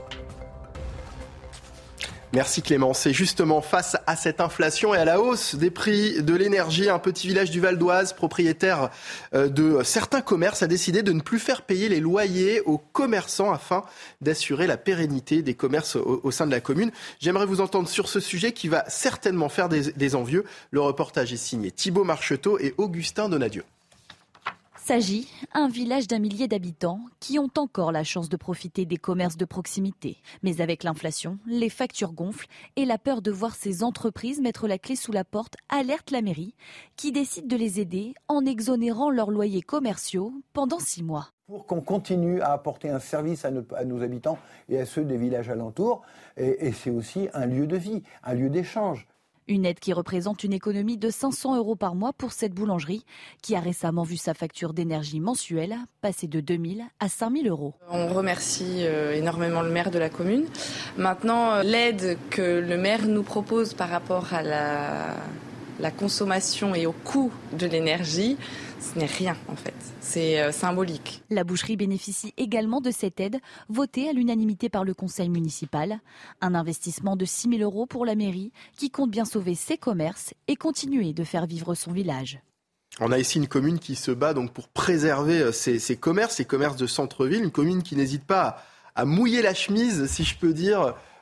Merci Clémence. Et justement, face à cette inflation et à la hausse des prix de l'énergie, un petit village du Val d'Oise, propriétaire de certains commerces, a décidé de ne plus faire payer les loyers aux commerçants afin d'assurer la pérennité des commerces au, au sein de la commune. J'aimerais vous entendre sur ce sujet qui va certainement faire des, des envieux. Le reportage est signé Thibaut Marcheteau et Augustin Donadieu. S'agit un village d'un millier d'habitants qui ont encore la chance de profiter des commerces de proximité. Mais avec l'inflation, les factures gonflent et la peur de voir ces entreprises mettre la clé sous la porte alerte la mairie qui décide de les aider en exonérant leurs loyers commerciaux pendant six mois. Pour qu'on continue à apporter un service à nos, à nos habitants et à ceux des villages alentours. Et, et c'est aussi un lieu de vie, un lieu d'échange. Une aide qui représente une économie de cinq cents euros par mois pour cette boulangerie qui a récemment vu sa facture d'énergie mensuelle passer de deux mille à cinq mille euros. On remercie énormément le maire de la commune. Maintenant, l'aide que le maire nous propose par rapport à la, la consommation et au coût de l'énergie, ce n'est rien en fait. C'est euh, symbolique. La boucherie bénéficie également de cette aide, votée à l'unanimité par le conseil municipal. Un investissement de six mille euros pour la mairie qui compte bien sauver ses commerces et continuer de faire vivre son village. On a ici une commune qui se bat donc pour préserver ses, ses commerces, ses commerces de centre-ville. Une commune qui n'hésite pas à, à mouiller la chemise, si je peux dire,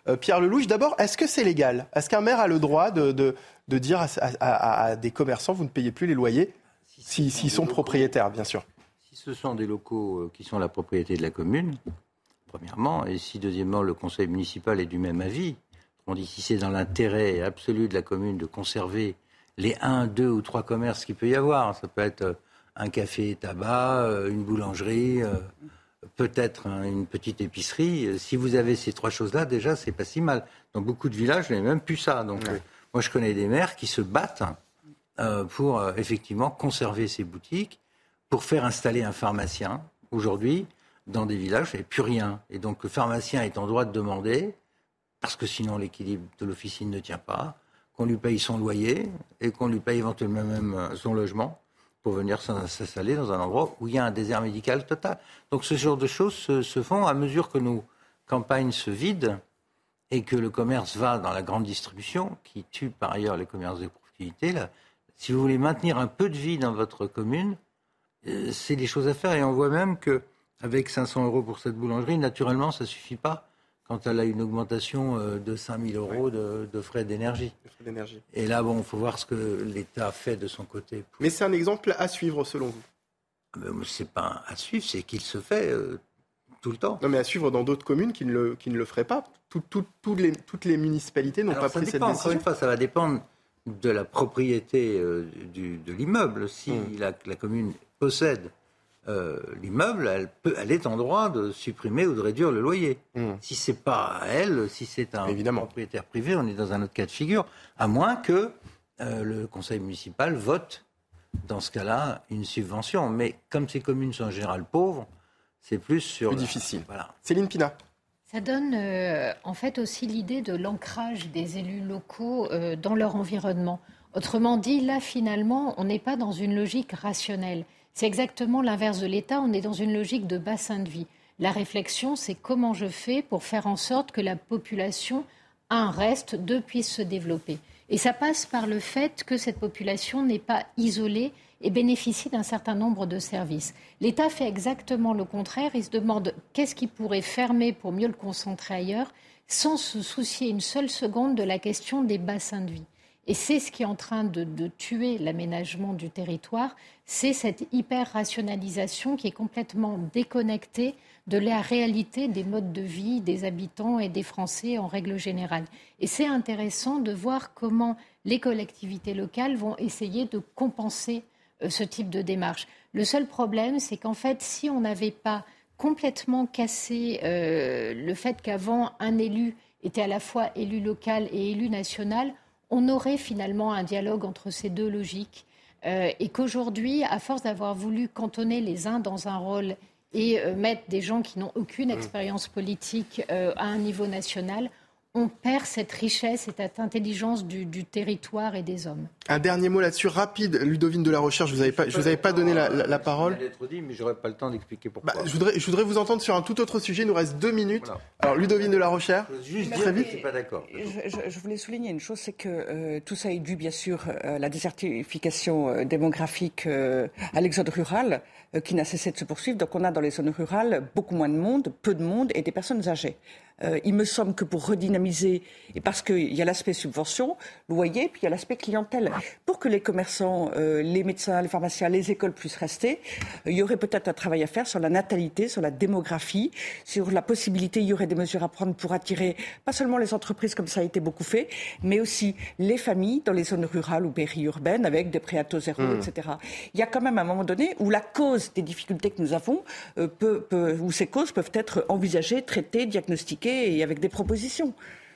Euh, Pierre Lelouch, d'abord, est-ce que c'est légal ? Est-ce qu'un maire a le droit de, de, de dire à, à, à des commerçants, vous ne payez plus les loyers, si, s'ils sont propriétaires, bien sûr ? Si ce sont des locaux qui sont la propriété de la commune, premièrement, et si, deuxièmement, le conseil municipal est du même avis, on dit si c'est dans l'intérêt absolu de la commune de conserver les un, deux ou trois commerces qu'il peut y avoir, ça peut être un café tabac, une boulangerie, peut-être une petite épicerie. Si vous avez ces trois choses-là, déjà, c'est pas si mal. Dans beaucoup de villages, il n'y a même plus ça. Donc, ouais. euh, moi, je connais des maires qui se battent euh, pour, euh, effectivement, conserver ces boutiques, pour faire installer un pharmacien. Aujourd'hui, dans des villages, il n'y a plus rien. Et donc, le pharmacien est en droit de demander, parce que sinon, l'équilibre de l'officine ne tient pas, qu'on lui paye son loyer et qu'on lui paye éventuellement même son logement, pour venir s'installer dans un endroit où il y a un désert médical total. Donc ce genre de choses se, se font à mesure que nos campagnes se vident et que le commerce va dans la grande distribution, qui tue par ailleurs les commerces de proximité. Là, si vous voulez maintenir un peu de vie dans votre commune, euh, c'est des choses à faire. Et on voit même qu'avec cinq cents euros pour cette boulangerie, naturellement, ça ne suffit pas quand elle a une augmentation de cinq mille euros de, de frais d'énergie. frais d'énergie. Et là, bon, il faut voir ce que l'État fait de son côté. Pour... Mais c'est un exemple à suivre, selon vous ? Ben, c'est pas à suivre, c'est qu'il se fait euh, tout le temps. Non, mais à suivre dans d'autres communes qui ne le, qui ne le feraient pas. Tout, tout, tout les, toutes les municipalités n'ont Alors, pas pris dépend, cette décision. Encore une fois, ça va dépendre de la propriété euh, du, de l'immeuble. Si mmh. la, la commune possède Euh, l'immeuble, elle, peut, elle est en droit de supprimer ou de réduire le loyer. Mmh. Si c'est pas à elle, si c'est un Évidemment. propriétaire privé, on est dans un autre cas de figure, à moins que euh, le conseil municipal vote, dans ce cas-là, une subvention. Mais comme ces communes sont en général pauvres, c'est plus sur... Plus la... difficile. Voilà. Céline Pina. Ça donne euh, en fait aussi l'idée de l'ancrage des élus locaux euh, dans leur environnement. Autrement dit, là, finalement, on n'est pas dans une logique rationnelle. C'est exactement l'inverse de l'État, on est dans une logique de bassin de vie. La réflexion, c'est comment je fais pour faire en sorte que la population, un, reste, deux, puisse se développer. Et ça passe par le fait que cette population n'est pas isolée et bénéficie d'un certain nombre de services. L'État fait exactement le contraire, il se demande qu'est-ce qu'il pourrait fermer pour mieux le concentrer ailleurs, sans se soucier une seule seconde de la question des bassins de vie. Et c'est ce qui est en train de, de tuer l'aménagement du territoire, c'est cette hyper-rationalisation qui est complètement déconnectée de la réalité des modes de vie des habitants et des Français en règle générale. Et c'est intéressant de voir comment les collectivités locales vont essayer de compenser euh, ce type de démarche. Le seul problème, c'est qu'en fait, si on n'avait pas complètement cassé euh, le fait qu'avant, un élu était à la fois élu local et élu national, on aurait finalement un dialogue entre ces deux logiques euh, et qu'aujourd'hui, à force d'avoir voulu cantonner les uns dans un rôle et euh, mettre des gens qui n'ont aucune expérience politique euh, à un niveau national, on perd cette richesse et cette intelligence du, du territoire et des hommes. Un dernier mot là-dessus, rapide, Ludovine de la Recherche, je ne vous avais pas, je vous avais pas donné la, la, la parole. Ça vient d'être dit, mais j'aurais pas le temps d'expliquer pourquoi. Bah, je, voudrais, je voudrais vous entendre sur un tout autre sujet, il nous reste deux minutes. Voilà. Alors, Ludovine de la Recherche, juste très vite. Je suis pas d'accord. Je, je, je voulais souligner une chose, c'est que euh, tout ça est dû bien sûr à la désertification euh, démographique, euh, à l'exode rural, euh, qui n'a cessé de se poursuivre. Donc on a dans les zones rurales beaucoup moins de monde, peu de monde et des personnes âgées. Euh, il me semble que pour redynamiser, et parce qu'il y a l'aspect subvention, loyer, puis il y a l'aspect clientèle, pour que les commerçants, euh, les médecins, les pharmaciens, les écoles puissent rester, euh, il y aurait peut-être un travail à faire sur la natalité, sur la démographie, sur la possibilité, il y aurait des mesures à prendre pour attirer pas seulement les entreprises comme ça a été beaucoup fait, mais aussi les familles dans les zones rurales ou périurbaines avec des prêts à taux zéro, mmh. et cetera. Il y a quand même un moment donné où la cause des difficultés que nous avons, euh, peut, peut, où ces causes peuvent être envisagées, traitées, diagnostiquées, et avec des propositions.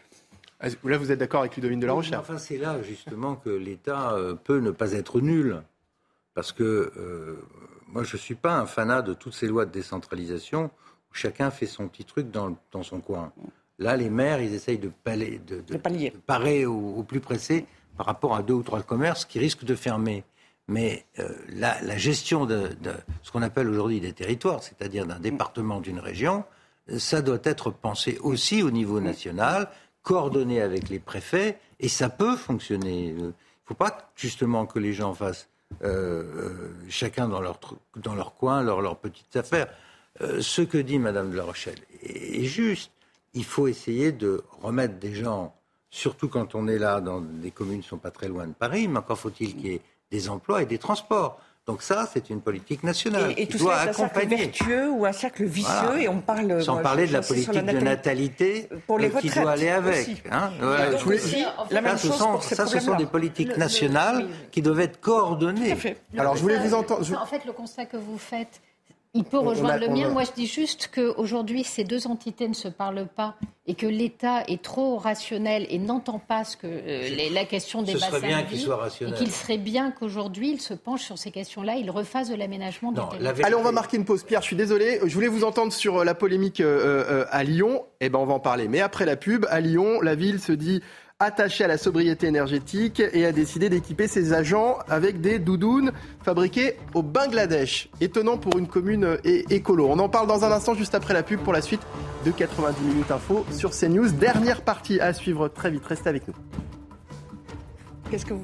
Là, vous êtes d'accord avec Ludovine de la Recherche ? Enfin, c'est là, justement, que l'État euh, peut ne pas être nul. Parce que euh, moi, je ne suis pas un fanat de toutes ces lois de décentralisation où chacun fait son petit truc dans, dans son coin. Là, les maires, ils essayent de, palais, de, de, de parer au, au plus pressé par rapport à deux ou trois commerces qui risquent de fermer. Mais euh, la, la gestion de, de ce qu'on appelle aujourd'hui des territoires, c'est-à-dire d'un département, d'une région, ça doit être pensé aussi au niveau national, coordonné avec les préfets, et ça peut fonctionner. Il ne faut pas justement que les gens fassent euh, euh, chacun dans leur, dans leur coin, leurs leur petites affaires. Euh, ce que dit Madame de la Rochelle est, est juste. il faut essayer de remettre des gens, surtout quand on est là, dans des communes qui ne sont pas très loin de Paris, mais encore faut-il qu'il y ait des emplois et des transports. Donc ça, c'est une politique nationale et, et qui tout doit ça, accompagner. Un cercle vertueux ou un cercle vicieux, voilà. Et on parle... Sans moi, parler je, de la politique la de natalité pour les euh, qui doit aller avec. Hein, voilà. Donc, aussi, la même ça, chose ce sont, pour ces ça, ce sont des politiques le, nationales le, oui, oui. qui doivent être coordonnées. Alors, je voulais vous entendre... Je... En fait, le constat que vous faites... Il peut rejoindre a, le mien. A... Moi, je dis juste qu'aujourd'hui, ces deux entités ne se parlent pas et que l'État est trop rationnel et n'entend pas ce que euh, les, la question des bassins de vie. Et qu'il serait bien qu'aujourd'hui, il se penche sur ces questions-là, il refasse de l'aménagement du territoire. Allez, on va marquer une pause. Pierre, je suis désolé. Je voulais vous entendre sur la polémique euh, euh, à Lyon. Eh ben, on va en parler. Mais après la pub, à Lyon, la ville se dit... attaché à la sobriété énergétique et a décidé d'équiper ses agents avec des doudounes fabriquées au Bangladesh. Étonnant pour une commune é- écolo. On en parle dans un instant, juste après la pub, pour la suite de quatre-vingt-dix minutes info sur CNews. Dernière partie à suivre très vite. Restez avec nous. Qu'est-ce que vous...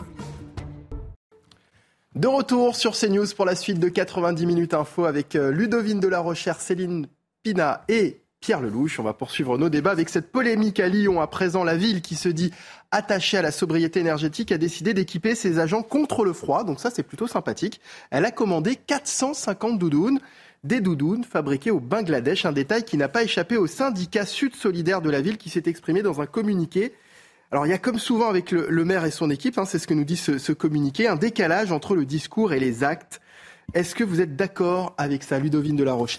De retour sur CNews pour la suite de quatre-vingt-dix minutes info avec Ludovine de la Rochère, Céline Pina et Pierre Lelouch. On va poursuivre nos débats avec cette polémique à Lyon. À présent, la ville qui se dit attachée à la sobriété énergétique a décidé d'équiper ses agents contre le froid. Donc ça, c'est plutôt sympathique. Elle a commandé quatre cent cinquante doudounes. Des doudounes fabriquées au Bangladesh. Un détail qui n'a pas échappé au syndicat Sud Solidaire de la ville qui s'est exprimé dans un communiqué. Alors il y a comme souvent avec le, le maire et son équipe, hein, c'est ce que nous dit ce, ce communiqué, un décalage entre le discours et les actes. Est-ce que vous êtes d'accord avec ça, Ludovine de la Rochère ?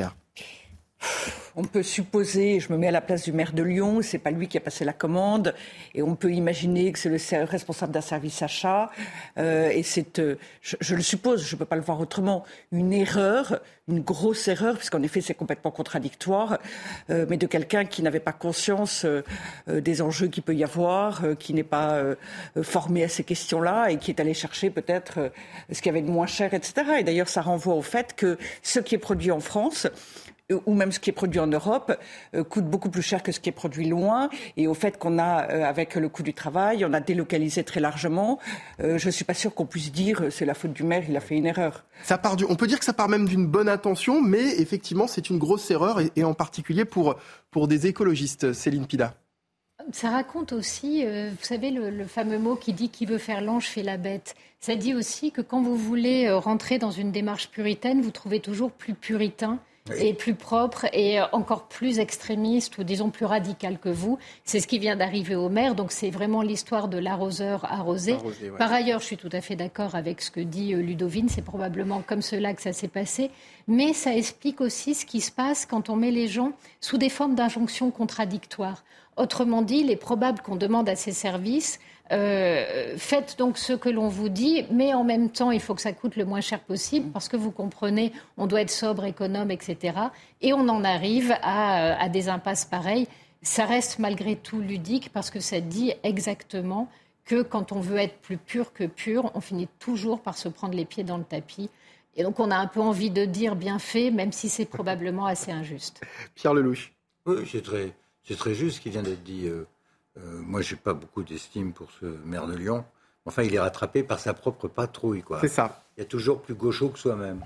On peut supposer, je me mets à la place du maire de Lyon, c'est pas lui qui a passé la commande, et on peut imaginer que c'est le responsable d'un service achat, euh, et c'est, euh, je, je le suppose, je peux pas le voir autrement, une erreur, une grosse erreur, puisqu'en effet c'est complètement contradictoire, euh, mais de quelqu'un qui n'avait pas conscience euh, euh, des enjeux qu'il peut y avoir, euh, qui n'est pas euh, formé à ces questions-là, et qui est allé chercher peut-être euh, ce qu'il y avait de moins cher, et cetera. Et d'ailleurs ça renvoie au fait que ce qui est produit en France, ou même ce qui est produit en Europe, euh, coûte beaucoup plus cher que ce qui est produit loin, et au fait qu'on a, euh, avec le coût du travail, on a délocalisé très largement. Euh, je ne suis pas sûre qu'on puisse dire euh, c'est la faute du maire, il a fait une erreur. Ça part du, on peut dire que ça part même d'une bonne intention, mais effectivement c'est une grosse erreur, et, et en particulier pour, pour des écologistes. Céline Pida. Ça raconte aussi, euh, vous savez, le, le fameux mot qui dit « qui veut faire l'ange fait la bête ». Ça dit aussi que quand vous voulez euh, rentrer dans une démarche puritaine, vous trouvez toujours plus puritain, oui, et plus propre et encore plus extrémiste ou disons plus radical que vous. C'est ce qui vient d'arriver au maire, donc c'est vraiment l'histoire de l'arroseur arrosé. arrosé ouais. Par ailleurs, je suis tout à fait d'accord avec ce que dit Ludovine, c'est probablement comme cela que ça s'est passé, mais ça explique aussi ce qui se passe quand on met les gens sous des formes d'injonctions contradictoires. Autrement dit, il est probable qu'on demande à ces services Euh, faites donc ce que l'on vous dit, mais en même temps, il faut que ça coûte le moins cher possible, parce que vous comprenez, on doit être sobre, économe, et cetera. Et on en arrive à, à des impasses pareilles. Ça reste malgré tout ludique, parce que ça dit exactement que quand on veut être plus pur que pur, on finit toujours par se prendre les pieds dans le tapis. Et donc on a un peu envie de dire bien fait, même si c'est probablement assez injuste. Pierre Lelouch. Oui, c'est très, c'est très juste ce qui vient d'être dit. Euh... Euh, moi, je n'ai pas beaucoup d'estime pour ce maire de Lyon. Enfin, il est rattrapé par sa propre patrouille, quoi. C'est ça. Il y a toujours plus gaucho que soi-même.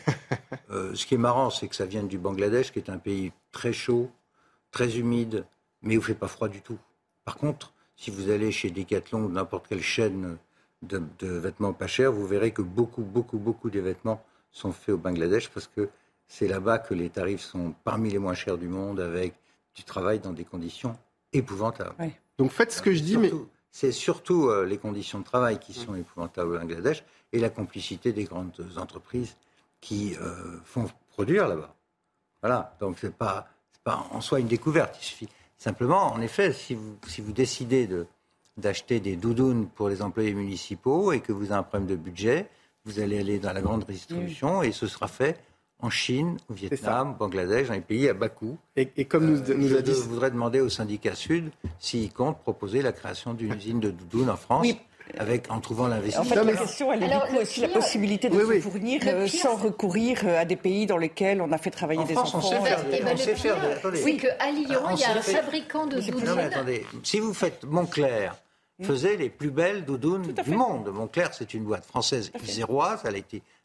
euh, ce qui est marrant, c'est que ça vient du Bangladesh, qui est un pays très chaud, très humide, mais où il ne fait pas froid du tout. Par contre, si vous allez chez Decathlon ou n'importe quelle chaîne de, de vêtements pas chers, vous verrez que beaucoup, beaucoup, beaucoup des vêtements sont faits au Bangladesh, parce que c'est là-bas que les tarifs sont parmi les moins chers du monde, avec du travail dans des conditions épouvantables. Ouais. Donc faites ce que je dis, surtout, mais... C'est surtout euh, les conditions de travail qui sont épouvantables au Bangladesh et la complicité des grandes entreprises qui euh, font produire là-bas. Voilà, donc c'est pas, c'est pas en soi une découverte. Il suffit simplement, en effet, si vous, si vous décidez de, d'acheter des doudounes pour les employés municipaux et que vous avez un problème de budget, vous allez aller dans la grande distribution oui. et ce sera fait en Chine, au Vietnam, au Bangladesh, dans les pays à bas coût. Et, et comme nous, euh, nous je a dit... voudrais demander au syndicat Sud s'il compte proposer la création d'une usine de doudounes en France, oui. avec, en trouvant l'investissement. En fait, la question, elle est Alors, du coup aussi pire, la possibilité de oui, se oui. fournir euh, pire, sans recourir à des pays dans lesquels on a fait travailler en des France, enfants. On sait faire, et ben, on sait faire pire, attendez. Oui, qu'à Lyon, il y a un fait... fabricant de doudounes. Non, mais attendez, si vous faites Moncler, faisait les plus belles doudounes du monde. Moncler, c'est une boîte française iséroise, elle a été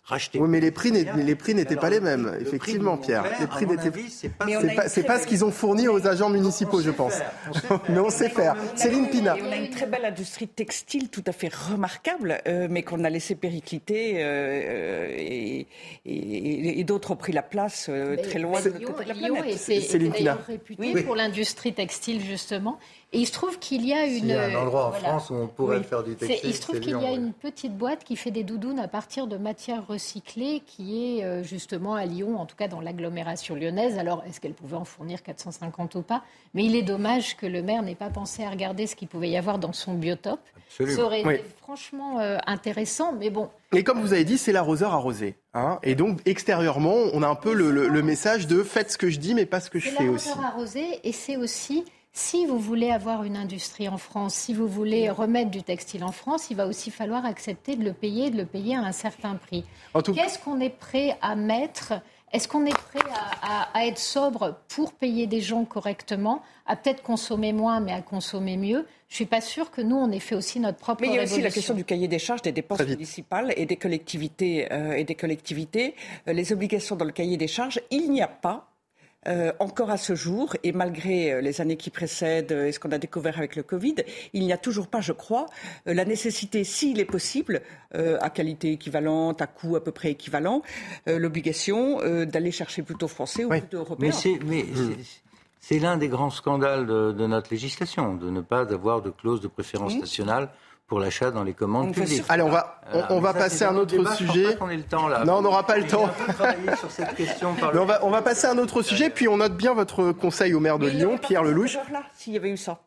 racheter. Oui, mais les prix, les prix n'étaient pas les mêmes, le effectivement, prix Pierre. Les prix n'étaient pas. C'est pas, c'est pas, c'est pas ce qu'ils ont fourni aux agents municipaux, je pense. Mais on sait faire. Céline Pina. On a une très belle industrie textile tout à fait remarquable, euh, mais qu'on a laissé péricliter euh, et, et, et d'autres ont pris la place euh, très loin de Lyon, côté de la Lyon planète. c'est, c'est d'ailleurs réputé oui. pour l'industrie textile, justement. Et il se trouve qu'il y a une... S'il y a un endroit en voilà. France où on pourrait oui. faire du textile, c'est, il se trouve c'est qu'il Lyon, y a oui. une petite boîte qui fait des doudounes à partir de matières recyclées qui est euh, justement à Lyon, en tout cas dans l'agglomération lyonnaise. Alors, est-ce qu'elle pouvait en fournir quatre cent cinquante ou pas ? Mais il est dommage que le maire n'ait pas pensé à regarder ce qu'il pouvait y avoir dans son biotope. Absolument. Ça aurait oui. été franchement euh, intéressant, mais bon... Et comme vous avez dit, c'est l'arroseur arrosé. Hein, et donc, extérieurement, on a un peu le, le, le message de « faites ce que je dis, mais pas ce que je fais aussi ». C'est l'arroseur arrosé, et c'est aussi... Si vous voulez avoir une industrie en France, si vous voulez remettre du textile en France, il va aussi falloir accepter de le payer, de le payer à un certain prix. Tout... Qu'est-ce qu'on est prêt à mettre ? Est-ce qu'on est prêt à, à, à être sobre pour payer des gens correctement, à peut-être consommer moins, mais à consommer mieux ? Je ne suis pas sûre que nous, on ait fait aussi notre propre révolution. Mais il y a aussi la question du cahier des charges des dépenses municipales et des collectivités. Euh, et des collectivités. Euh, les obligations dans le cahier des charges, il n'y a pas... Euh, encore à ce jour, et malgré les années qui précèdent et ce qu'on a découvert avec le Covid, il n'y a toujours pas, je crois, euh, la nécessité, s'il est possible, euh, à qualité équivalente, à coût à peu près équivalent, euh, l'obligation euh, d'aller chercher plutôt français ou oui. plutôt européen. Mais c'est, mais mmh. c'est, c'est l'un des grands scandales de, de notre législation, de ne pas avoir de clause de préférence mmh. nationale pour l'achat dans les commandes publiques. Allez, on va, on, on va ça, passer à un autre débat, sujet. Je pense pas qu'on ait le temps, là. Non, on n'aura pas le temps. Sur cette question par Mais on, va, on va passer à un autre sujet, puis on note bien votre conseil au maire de Mais Lyon, Pierre Lelouch. Là, s'il y avait eu ça.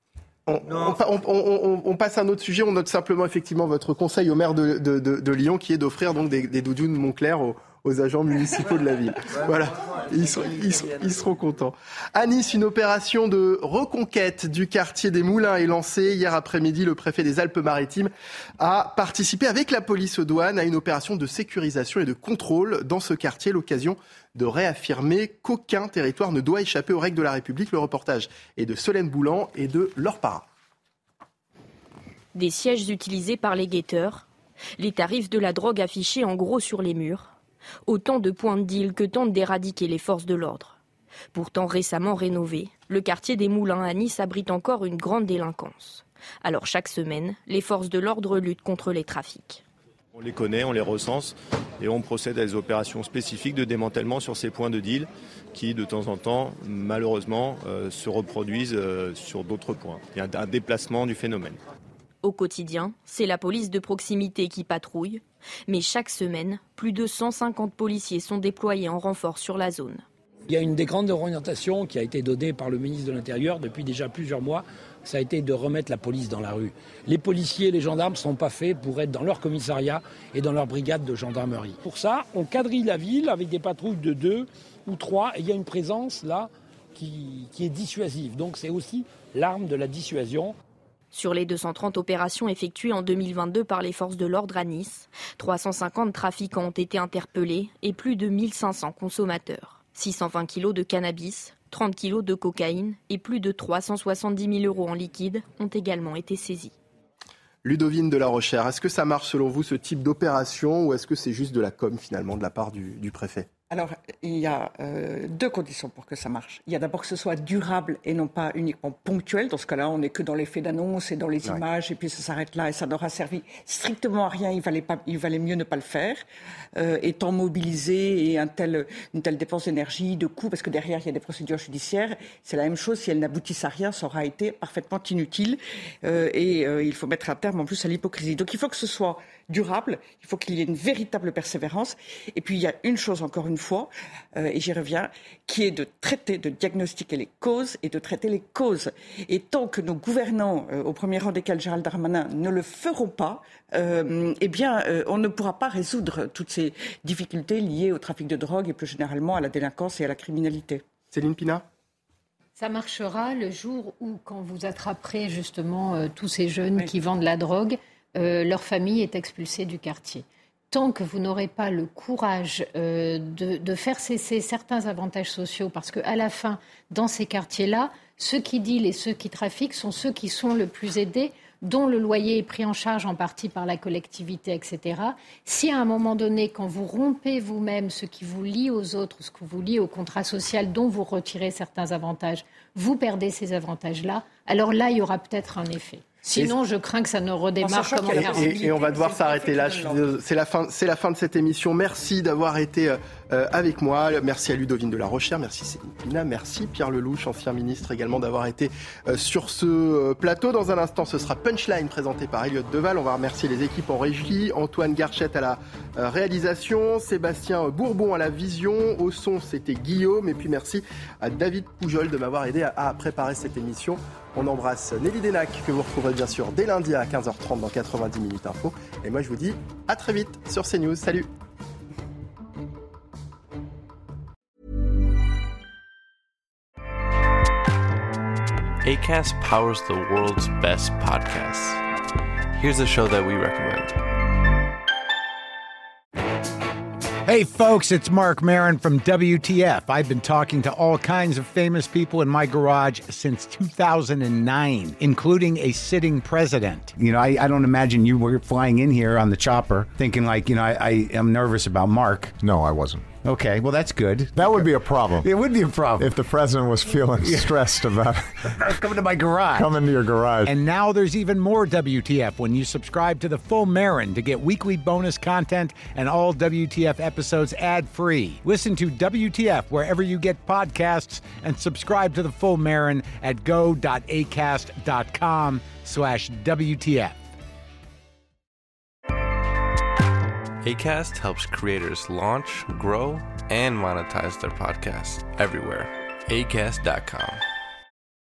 On, on, on, on, on passe à un autre sujet. On note simplement effectivement votre conseil au maire de, de, de, de Lyon, qui est d'offrir donc des, des doudounes Moncler aux, aux agents municipaux de la ville. Voilà, ils, sont, ils, sont, ils seront contents. À Nice, une opération de reconquête du quartier des Moulins est lancée. Hier après-midi, le préfet des Alpes-Maritimes a participé avec la police aux douanes à une opération de sécurisation et de contrôle dans ce quartier. L'occasion de réaffirmer qu'aucun territoire ne doit échapper aux règles de la République. Le reportage est de Solène Boulan et de Laure Parra. Des sièges utilisés par les guetteurs, les tarifs de la drogue affichés en gros sur les murs, autant de points de deal que tentent d'éradiquer les forces de l'ordre. Pourtant récemment rénové, le quartier des Moulins à Nice abrite encore une grande délinquance. Alors chaque semaine, les forces de l'ordre luttent contre les trafics. On les connaît, on les recense et on procède à des opérations spécifiques de démantèlement sur ces points de deal qui, de temps en temps, malheureusement, euh, se reproduisent euh, sur d'autres points. Il y a un déplacement du phénomène. Au quotidien, c'est la police de proximité qui patrouille. Mais chaque semaine, plus de cent cinquante policiers sont déployés en renfort sur la zone. Il y a une des grandes orientations qui a été donnée par le ministre de l'Intérieur depuis déjà plusieurs mois. Ça a été de remettre la police dans la rue. Les policiers et les gendarmes ne sont pas faits pour être dans leur commissariat et dans leur brigade de gendarmerie. Pour ça, on quadrille la ville avec des patrouilles de deux ou trois. Et il y a une présence là qui, qui est dissuasive. Donc c'est aussi l'arme de la dissuasion. Sur les deux cent trente opérations effectuées en deux mille vingt-deux par les forces de l'ordre à Nice, trois cent cinquante trafiquants ont été interpellés et plus de mille cinq cents consommateurs. six cent vingt kilos de cannabis, trente kilos de cocaïne et plus de trois cent soixante-dix mille euros en liquide ont également été saisis. Ludovine de la Rochère, est-ce que ça marche selon vous ce type d'opération ou est-ce que c'est juste de la com finalement de la part du, du préfet ? Alors, il y a euh, deux conditions pour que ça marche. Il y a d'abord que ce soit durable et non pas uniquement ponctuel. Dans ce cas-là, on n'est que dans l'effet d'annonce et dans les ouais. images, et puis ça s'arrête là et ça n'aura servi strictement à rien. Il valait, pas, il valait mieux ne pas le faire. Euh, étant mobilisé et un tel, une telle dépense d'énergie, de coûts, parce que derrière, il y a des procédures judiciaires, c'est la même chose. Si elles n'aboutissent à rien, ça aura été parfaitement inutile. Euh, et euh, il faut mettre un terme en plus à l'hypocrisie. Donc il faut que ce soit durable, il faut qu'il y ait une véritable persévérance. Et puis il y a une chose, encore une fois, euh, et j'y reviens, qui est de traiter, de diagnostiquer les causes et de traiter les causes. Et tant que nos gouvernants, euh, au premier rang desquels Gérald Darmanin, ne le feront pas, euh, eh bien, euh, on ne pourra pas résoudre toutes ces difficultés liées au trafic de drogue et plus généralement à la délinquance et à la criminalité. Céline Pina ? Ça marchera le jour où, quand vous attraperez justement euh, tous ces jeunes oui. qui vendent la drogue, Euh, leur famille est expulsée du quartier. Tant que vous n'aurez pas le courage euh, de, de faire cesser certains avantages sociaux, parce qu'à la fin, dans ces quartiers-là, ceux qui dealent et ceux qui trafiquent sont ceux qui sont le plus aidés, dont le loyer est pris en charge en partie par la collectivité, et cetera. Si à un moment donné, quand vous rompez vous-même ce qui vous lie aux autres, ce qui vous lie au contrat social dont vous retirez certains avantages, vous perdez ces avantages-là, alors là, il y aura peut-être un effet. Sinon, je crains que ça ne redémarre comme en quarante. Et, et on va devoir s'arrêter là. C'est la fin, c'est la fin de cette émission. Merci d'avoir été euh, avec moi. Merci à Ludovine de la Rochère. Merci Céline Pina. Merci Pierre Lelouch, ancien ministre également, d'avoir été euh, sur ce euh, plateau. Dans un instant, ce sera Punchline présenté par Elliot Deval. On va remercier les équipes en régie. Antoine Garchette à la euh, réalisation. Sébastien Bourbon à la vision. Au son, c'était Guillaume. Et puis merci à David Poujol de m'avoir aidé à, à préparer cette émission. On embrasse Nelly Denac, que vous retrouverez bien sûr dès lundi à quinze heures trente dans quatre-vingt-dix minutes info. Et moi, je vous dis à très vite sur CNews. Salut. Acast powers the world's best podcasts. Here's a show that we recommend. Hey folks, it's Mark Maron from W T F. I've been talking to all kinds of famous people in my garage since two thousand nine, including a sitting president. You know, I, I don't imagine you were flying in here on the chopper thinking like, you know, I, I am nervous about Mark. No, I wasn't. Okay, well, that's good. That would be a problem. It would be a problem. If the president was feeling yeah. stressed about coming to my garage. Coming to your garage. And now there's even more W T F when you subscribe to the full Marin to get weekly bonus content and all W T F episodes ad-free. Listen to W T F wherever you get podcasts and subscribe to the full Marin at go.acast.com slash WTF. Acast helps creators launch, grow, and monetize their podcasts everywhere. acast dot com.